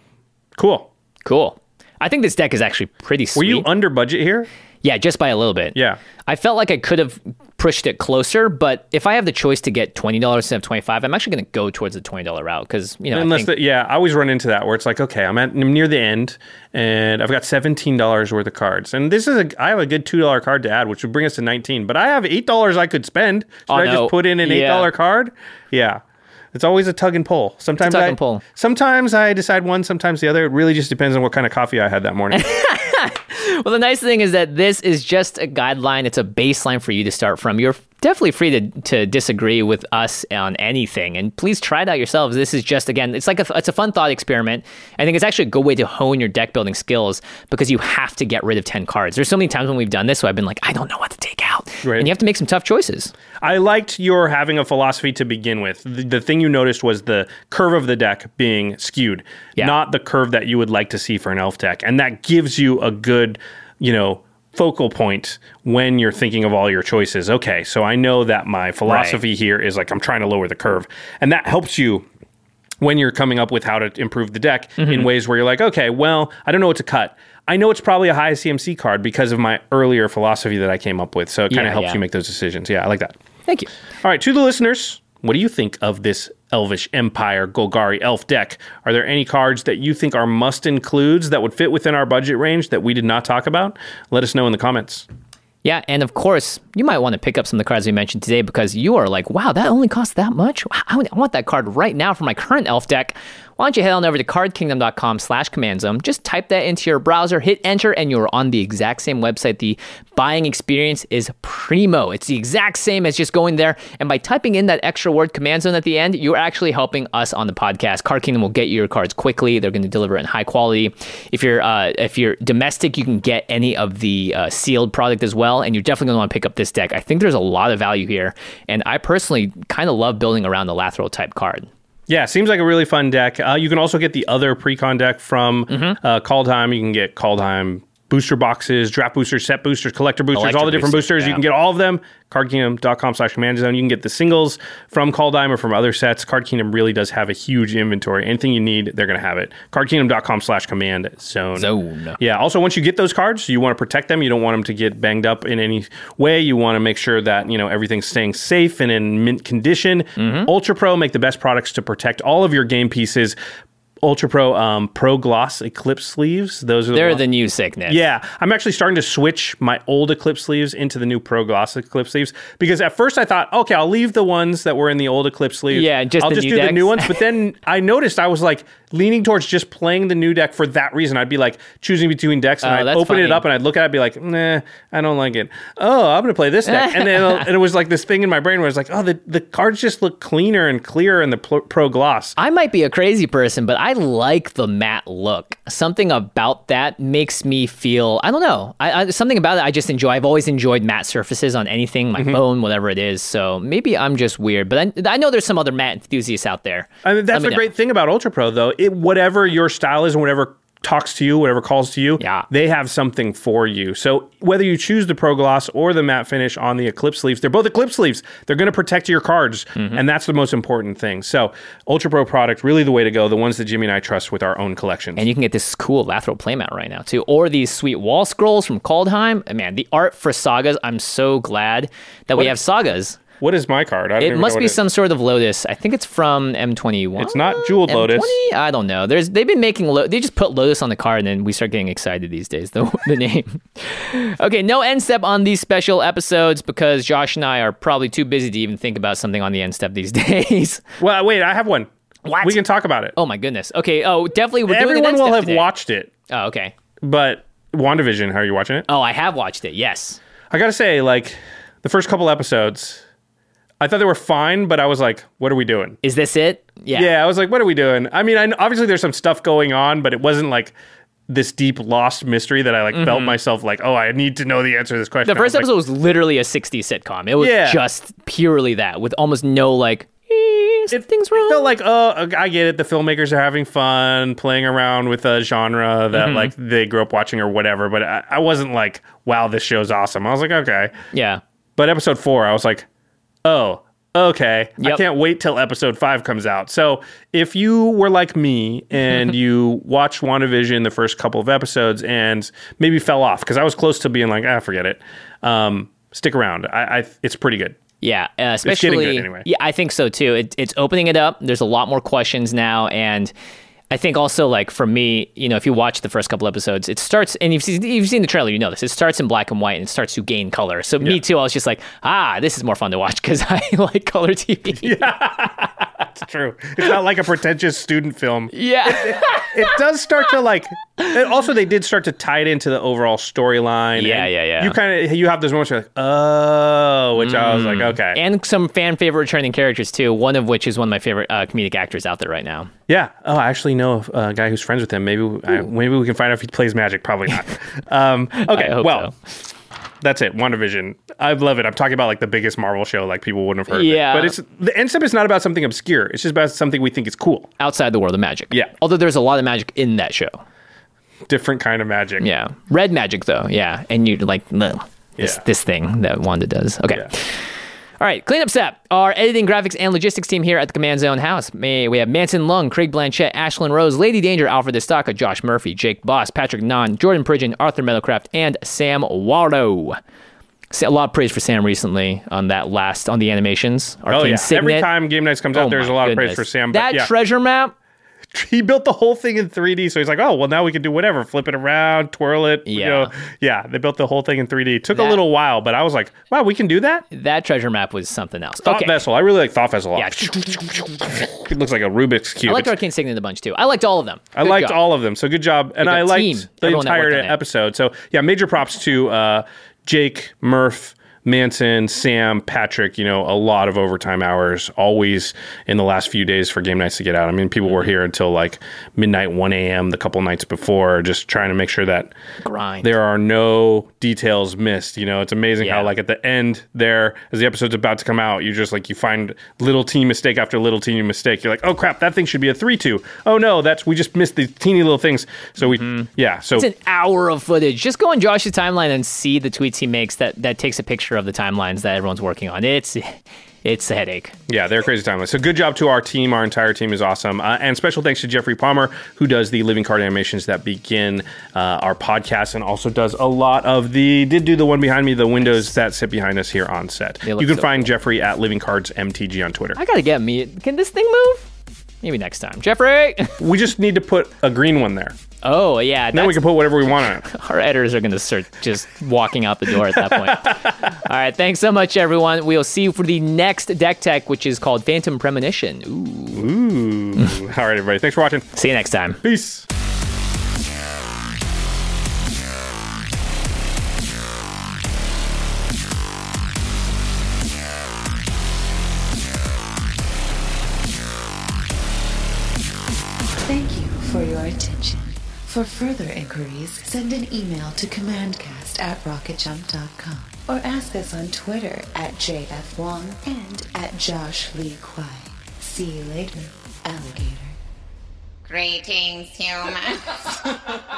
Cool. Cool. I think this deck is actually pretty sweet. Were you under budget here? Yeah, just by a little bit. Yeah. I felt like I could have pushed it closer, but if I have the choice to get twenty dollars instead of twenty-five dollars, I'm actually going to go towards the twenty dollars route because, you know, Unless I think, the, yeah, I always run into that where it's like, okay, I'm at I'm near the end and I've got seventeen dollars worth of cards. And this is a I have a good two dollars card to add, which would bring us to nineteen. But I have eight dollars I could spend. Should Oh, I no. just put in an eight dollars Yeah. card? Yeah. It's always a tug and pull. Sometimes tug I and pull. Sometimes I decide one, sometimes the other. It really just depends on what kind of coffee I had that morning. well, the nice thing is that this is just a guideline. It's a baseline for you to start from. Your definitely free to, to disagree with us on anything. And please try it out yourselves. This is just, again, it's like a, it's a fun thought experiment. I think it's actually a good way to hone your deck building skills because you have to get rid of ten cards. There's so many times when we've done this, so I've been like, I don't know what to take out. Right. And you have to make some tough choices. I liked your having a philosophy to begin with. The, the thing you noticed was the curve of the deck being skewed, Yeah. not the curve that you would like to see for an elf deck. And that gives you a good, you know, focal point when you're thinking of all your choices. Okay, so I know that my philosophy Right. here is like I'm trying to lower the curve. And that helps you when you're coming up with how to improve the deck Mm-hmm. in ways where you're like, okay, well, I don't know what to cut. I know it's probably a high C M C card because of my earlier philosophy that I came up with. So it kind of Yeah, helps yeah. you make those decisions. Yeah, I like that. Thank you. All right, to the listeners, what do you think of this Elvish Empire Golgari Elf deck? Are there any cards that you think are must-includes that would fit within our budget range that we did not talk about? Let us know in the comments. Yeah, and of course, you might want to pick up some of the cards we mentioned today because you are like, wow, that only costs that much? I want that card right now for my current elf deck. Why don't you head on over to cardkingdom.com slash command zone. Just type that into your browser, hit enter, and you're on the exact same website. The buying experience is primo. It's the exact same as just going there. And by typing in that extra word command zone at the end, you're actually helping us on the podcast. Card Kingdom will get you your cards quickly. They're going to deliver it in high quality. If you're uh, if you're domestic, you can get any of the uh, sealed product as well. And you're definitely going to want to pick up this deck. I think there's a lot of value here. And I personally kind of love building around the Lathril type card. Yeah, seems like a really fun deck. Uh, you can also get the other pre-con deck from Mm-hmm. uh, Kaldheim. You can get Kaldheim booster boxes, draft boosters, set boosters, collector boosters, Electric all the different booster, boosters. You yeah. can get all of them. cardkingdom.com slash command zone. You can get the singles from Kaldheim or from other sets. Card Kingdom really does have a huge inventory. Anything you need, they're going to have it. cardkingdom.com slash command zone. Zone. Yeah. Also, once you get those cards, you want to protect them. You don't want them to get banged up in any way. You want to make sure that, you know, everything's staying safe and in mint condition. Mm-hmm. Ultra Pro make the best products to protect all of your game pieces. Ultra Pro um, Pro Gloss Eclipse sleeves. Those are They're the, the new sickness. yeah, I'm actually starting to switch my old Eclipse sleeves into the new Pro Gloss Eclipse sleeves because at first I thought, okay, I'll leave the ones that were in the old Eclipse sleeves. Yeah, just I'll the just new do the decks. new ones. But then I noticed I was like leaning towards just playing the new deck for that reason. I'd be like choosing between decks and Oh, I'd that's open it funny. up and I'd look at it and be like, nah, I don't like it. Oh, I'm going to play this deck. And then and it was like this thing in my brain where I was like, oh, the, the cards just look cleaner and clearer in the Pro, Pro Gloss. I might be a crazy person, but I like the matte look. Something about that makes me feel, I don't know, I, I, something about it I just enjoy. I've always enjoyed matte surfaces on anything, my phone, whatever it is. So maybe I'm just weird, but I, I know there's some other matte enthusiasts out there. I mean, that's Let me the know. great thing about Ultra Pro, though. It, whatever your style is and whatever talks to you, whatever calls to you, Yeah. they have something for you. So whether you choose the Pro Gloss or the matte finish on the Eclipse sleeves, they're both Eclipse sleeves. They're going to protect your cards, Mm-hmm. and that's the most important thing. So Ultra Pro product, really the way to go, the ones that Jimmy and I trust with our own collections. And you can get this cool Lathril playmat right now, too. Or these sweet wall scrolls from Kaldheim. And man, the art for sagas, I'm so glad that we What- have sagas. What is my card? I don't It even must know be what it- some sort of Lotus. I think it's from M twenty-one. It's not Jeweled M twenty? Lotus. I don't know. There's they've been making lo- they just put Lotus on the card and then we start getting excited these days. The the name. Okay, no end step on these special episodes because Josh and I are probably too busy to even think about something on the end step these days. Well, wait, I have one. What? We can talk about it. Oh my goodness. Okay. Oh, definitely. We're doing an Everyone end will step have today. watched it, Oh, okay. but WandaVision, how are you watching it? Oh, I have watched it. Yes. I gotta say, like, the first couple episodes, I thought they were fine, but I was like, what are we doing? Is this it? Yeah. Yeah, I was like, what are we doing? I mean, I know, obviously there's some stuff going on, but it wasn't like this deep lost mystery that I like felt myself like, oh, I need to know the answer to this question. Mm-hmm. The first I was episode was literally a sixties sitcom. It was Yeah. just purely that with almost no like eh, something's like, wrong. it felt like, oh, I get it. The filmmakers are having fun playing around with a genre that Mm-hmm. like they grew up watching or whatever. But I, I wasn't like, wow, this show's awesome. I was like, okay. Yeah. But episode four, I was like, oh, okay. I Yep. can't wait till episode five comes out. So if you were like me and you watched WandaVision the first couple of episodes and maybe fell off, because I was close to being like, ah, forget it. Um, stick around. I, I It's pretty good. Yeah, uh, getting especially. good anyway. Yeah, I think so too. It, it's opening it up. There's a lot more questions now, and I think also like for me, you know, if you watch the first couple episodes, it starts, and you've seen, you've seen the trailer, you know this. It starts in black and white and it starts to gain color. So me Yeah. too. I was just like, ah, this is more fun to watch because I like color T V. It's true. It's not like a pretentious student film. Yeah. it does start to like. And also, they did start to tie it into the overall storyline. Yeah, and yeah, yeah. You kind of you have those moments where you're like, oh, which mm. I was like, okay. And some fan favorite returning characters too. One of which is one of my favorite uh, comedic actors out there right now. Yeah. Oh, I actually know a guy who's friends with him. Maybe I, maybe we can find out if he plays Magic. Probably not. um, okay. Well. So. That's it. WandaVision. I love it. I'm talking about like the biggest Marvel show, like people wouldn't have heard yeah. of it. But it's the end step is not about something obscure. It's just about something we think is cool. Outside the world of magic. Yeah. Although there's a lot of magic in that show. Different kind of magic. Yeah. Red magic though. Yeah. And you're like, no, this, yeah. this thing that Wanda does. Okay. Yeah. All right, cleanup step. Our editing, graphics, and logistics team here at the Command Zone House. May we have Manson Lung, Craig Blanchett, Ashlyn Rose, Lady Danger, Alfred Estaka, Josh Murphy, Jake Boss, Patrick Nahn, Jordan Pridgeon, Arthur Meadowcraft, and Sam Waldo. A lot of praise for Sam recently on that last, on the animations. Arcane oh, yeah. Signet. Every time Game Nights comes out, oh there's a lot goodness. of praise for Sam. But that yeah. treasure map. He built the whole thing in three D, so he's like, oh, well, now we can do whatever. Flip it around, twirl it. Yeah. You know. Yeah, they built the whole thing in three D. It took that, a little while, but I was like, wow, we can do that? That treasure map was something else. Thought okay. Vessel. I really like Thought Vessel a lot. Yeah. It looks like a Rubik's Cube. I liked Arcane Signet a bunch, too. I liked all of them. I Good liked job. all of them, so good job. And good I liked team. the Everyone that entire worked on it. episode. So, yeah, major props to uh, Jake, Murph, Manson, Sam, Patrick, you know, a lot of overtime hours, always in the last few days for Game Nights to get out. I mean, people were here until like midnight, one a.m. the couple nights before, just trying to make sure that Grind. there are no details missed. You know, it's amazing Yeah. how like at the end there, as the episode's about to come out, you just like, you find little teeny mistake after little teeny mistake. You're like, oh crap, that thing should be a three two. Oh no, that's, we just missed the teeny little things. So we, mm-hmm. yeah. So it's an hour of footage. Just go on Josh's timeline and see the tweets he makes that, that takes a picture of the timelines that everyone's working on. It's it's a headache. Yeah, they're crazy timelines. So good job to our team. Our entire team is awesome. Uh, and special thanks to Jeffrey Palmer, who does the living card animations that begin uh, our podcast and also does a lot of the, did do the one behind me, the windows that sit behind us here on set. You can so find cool. Jeffrey at Living Cards M T G on Twitter. I gotta get me. Can this thing move? Maybe next time. Jeffrey! We just need to put a green one there. Oh, yeah. Then we can put whatever we want on it. Our editors are going to start just walking out the door at that point. All right. Thanks so much, everyone. We'll see you for the next deck tech, which is called Phantom Premonition. Ooh. Ooh. All right, everybody. Thanks for watching. See you next time. Peace. Thank you for your attention. For further inquiries, send an email to commandcast at rocket jump dot com or ask us on Twitter at J F Wong and at Josh Lee Kwai. See you later, alligator. Greetings, humans.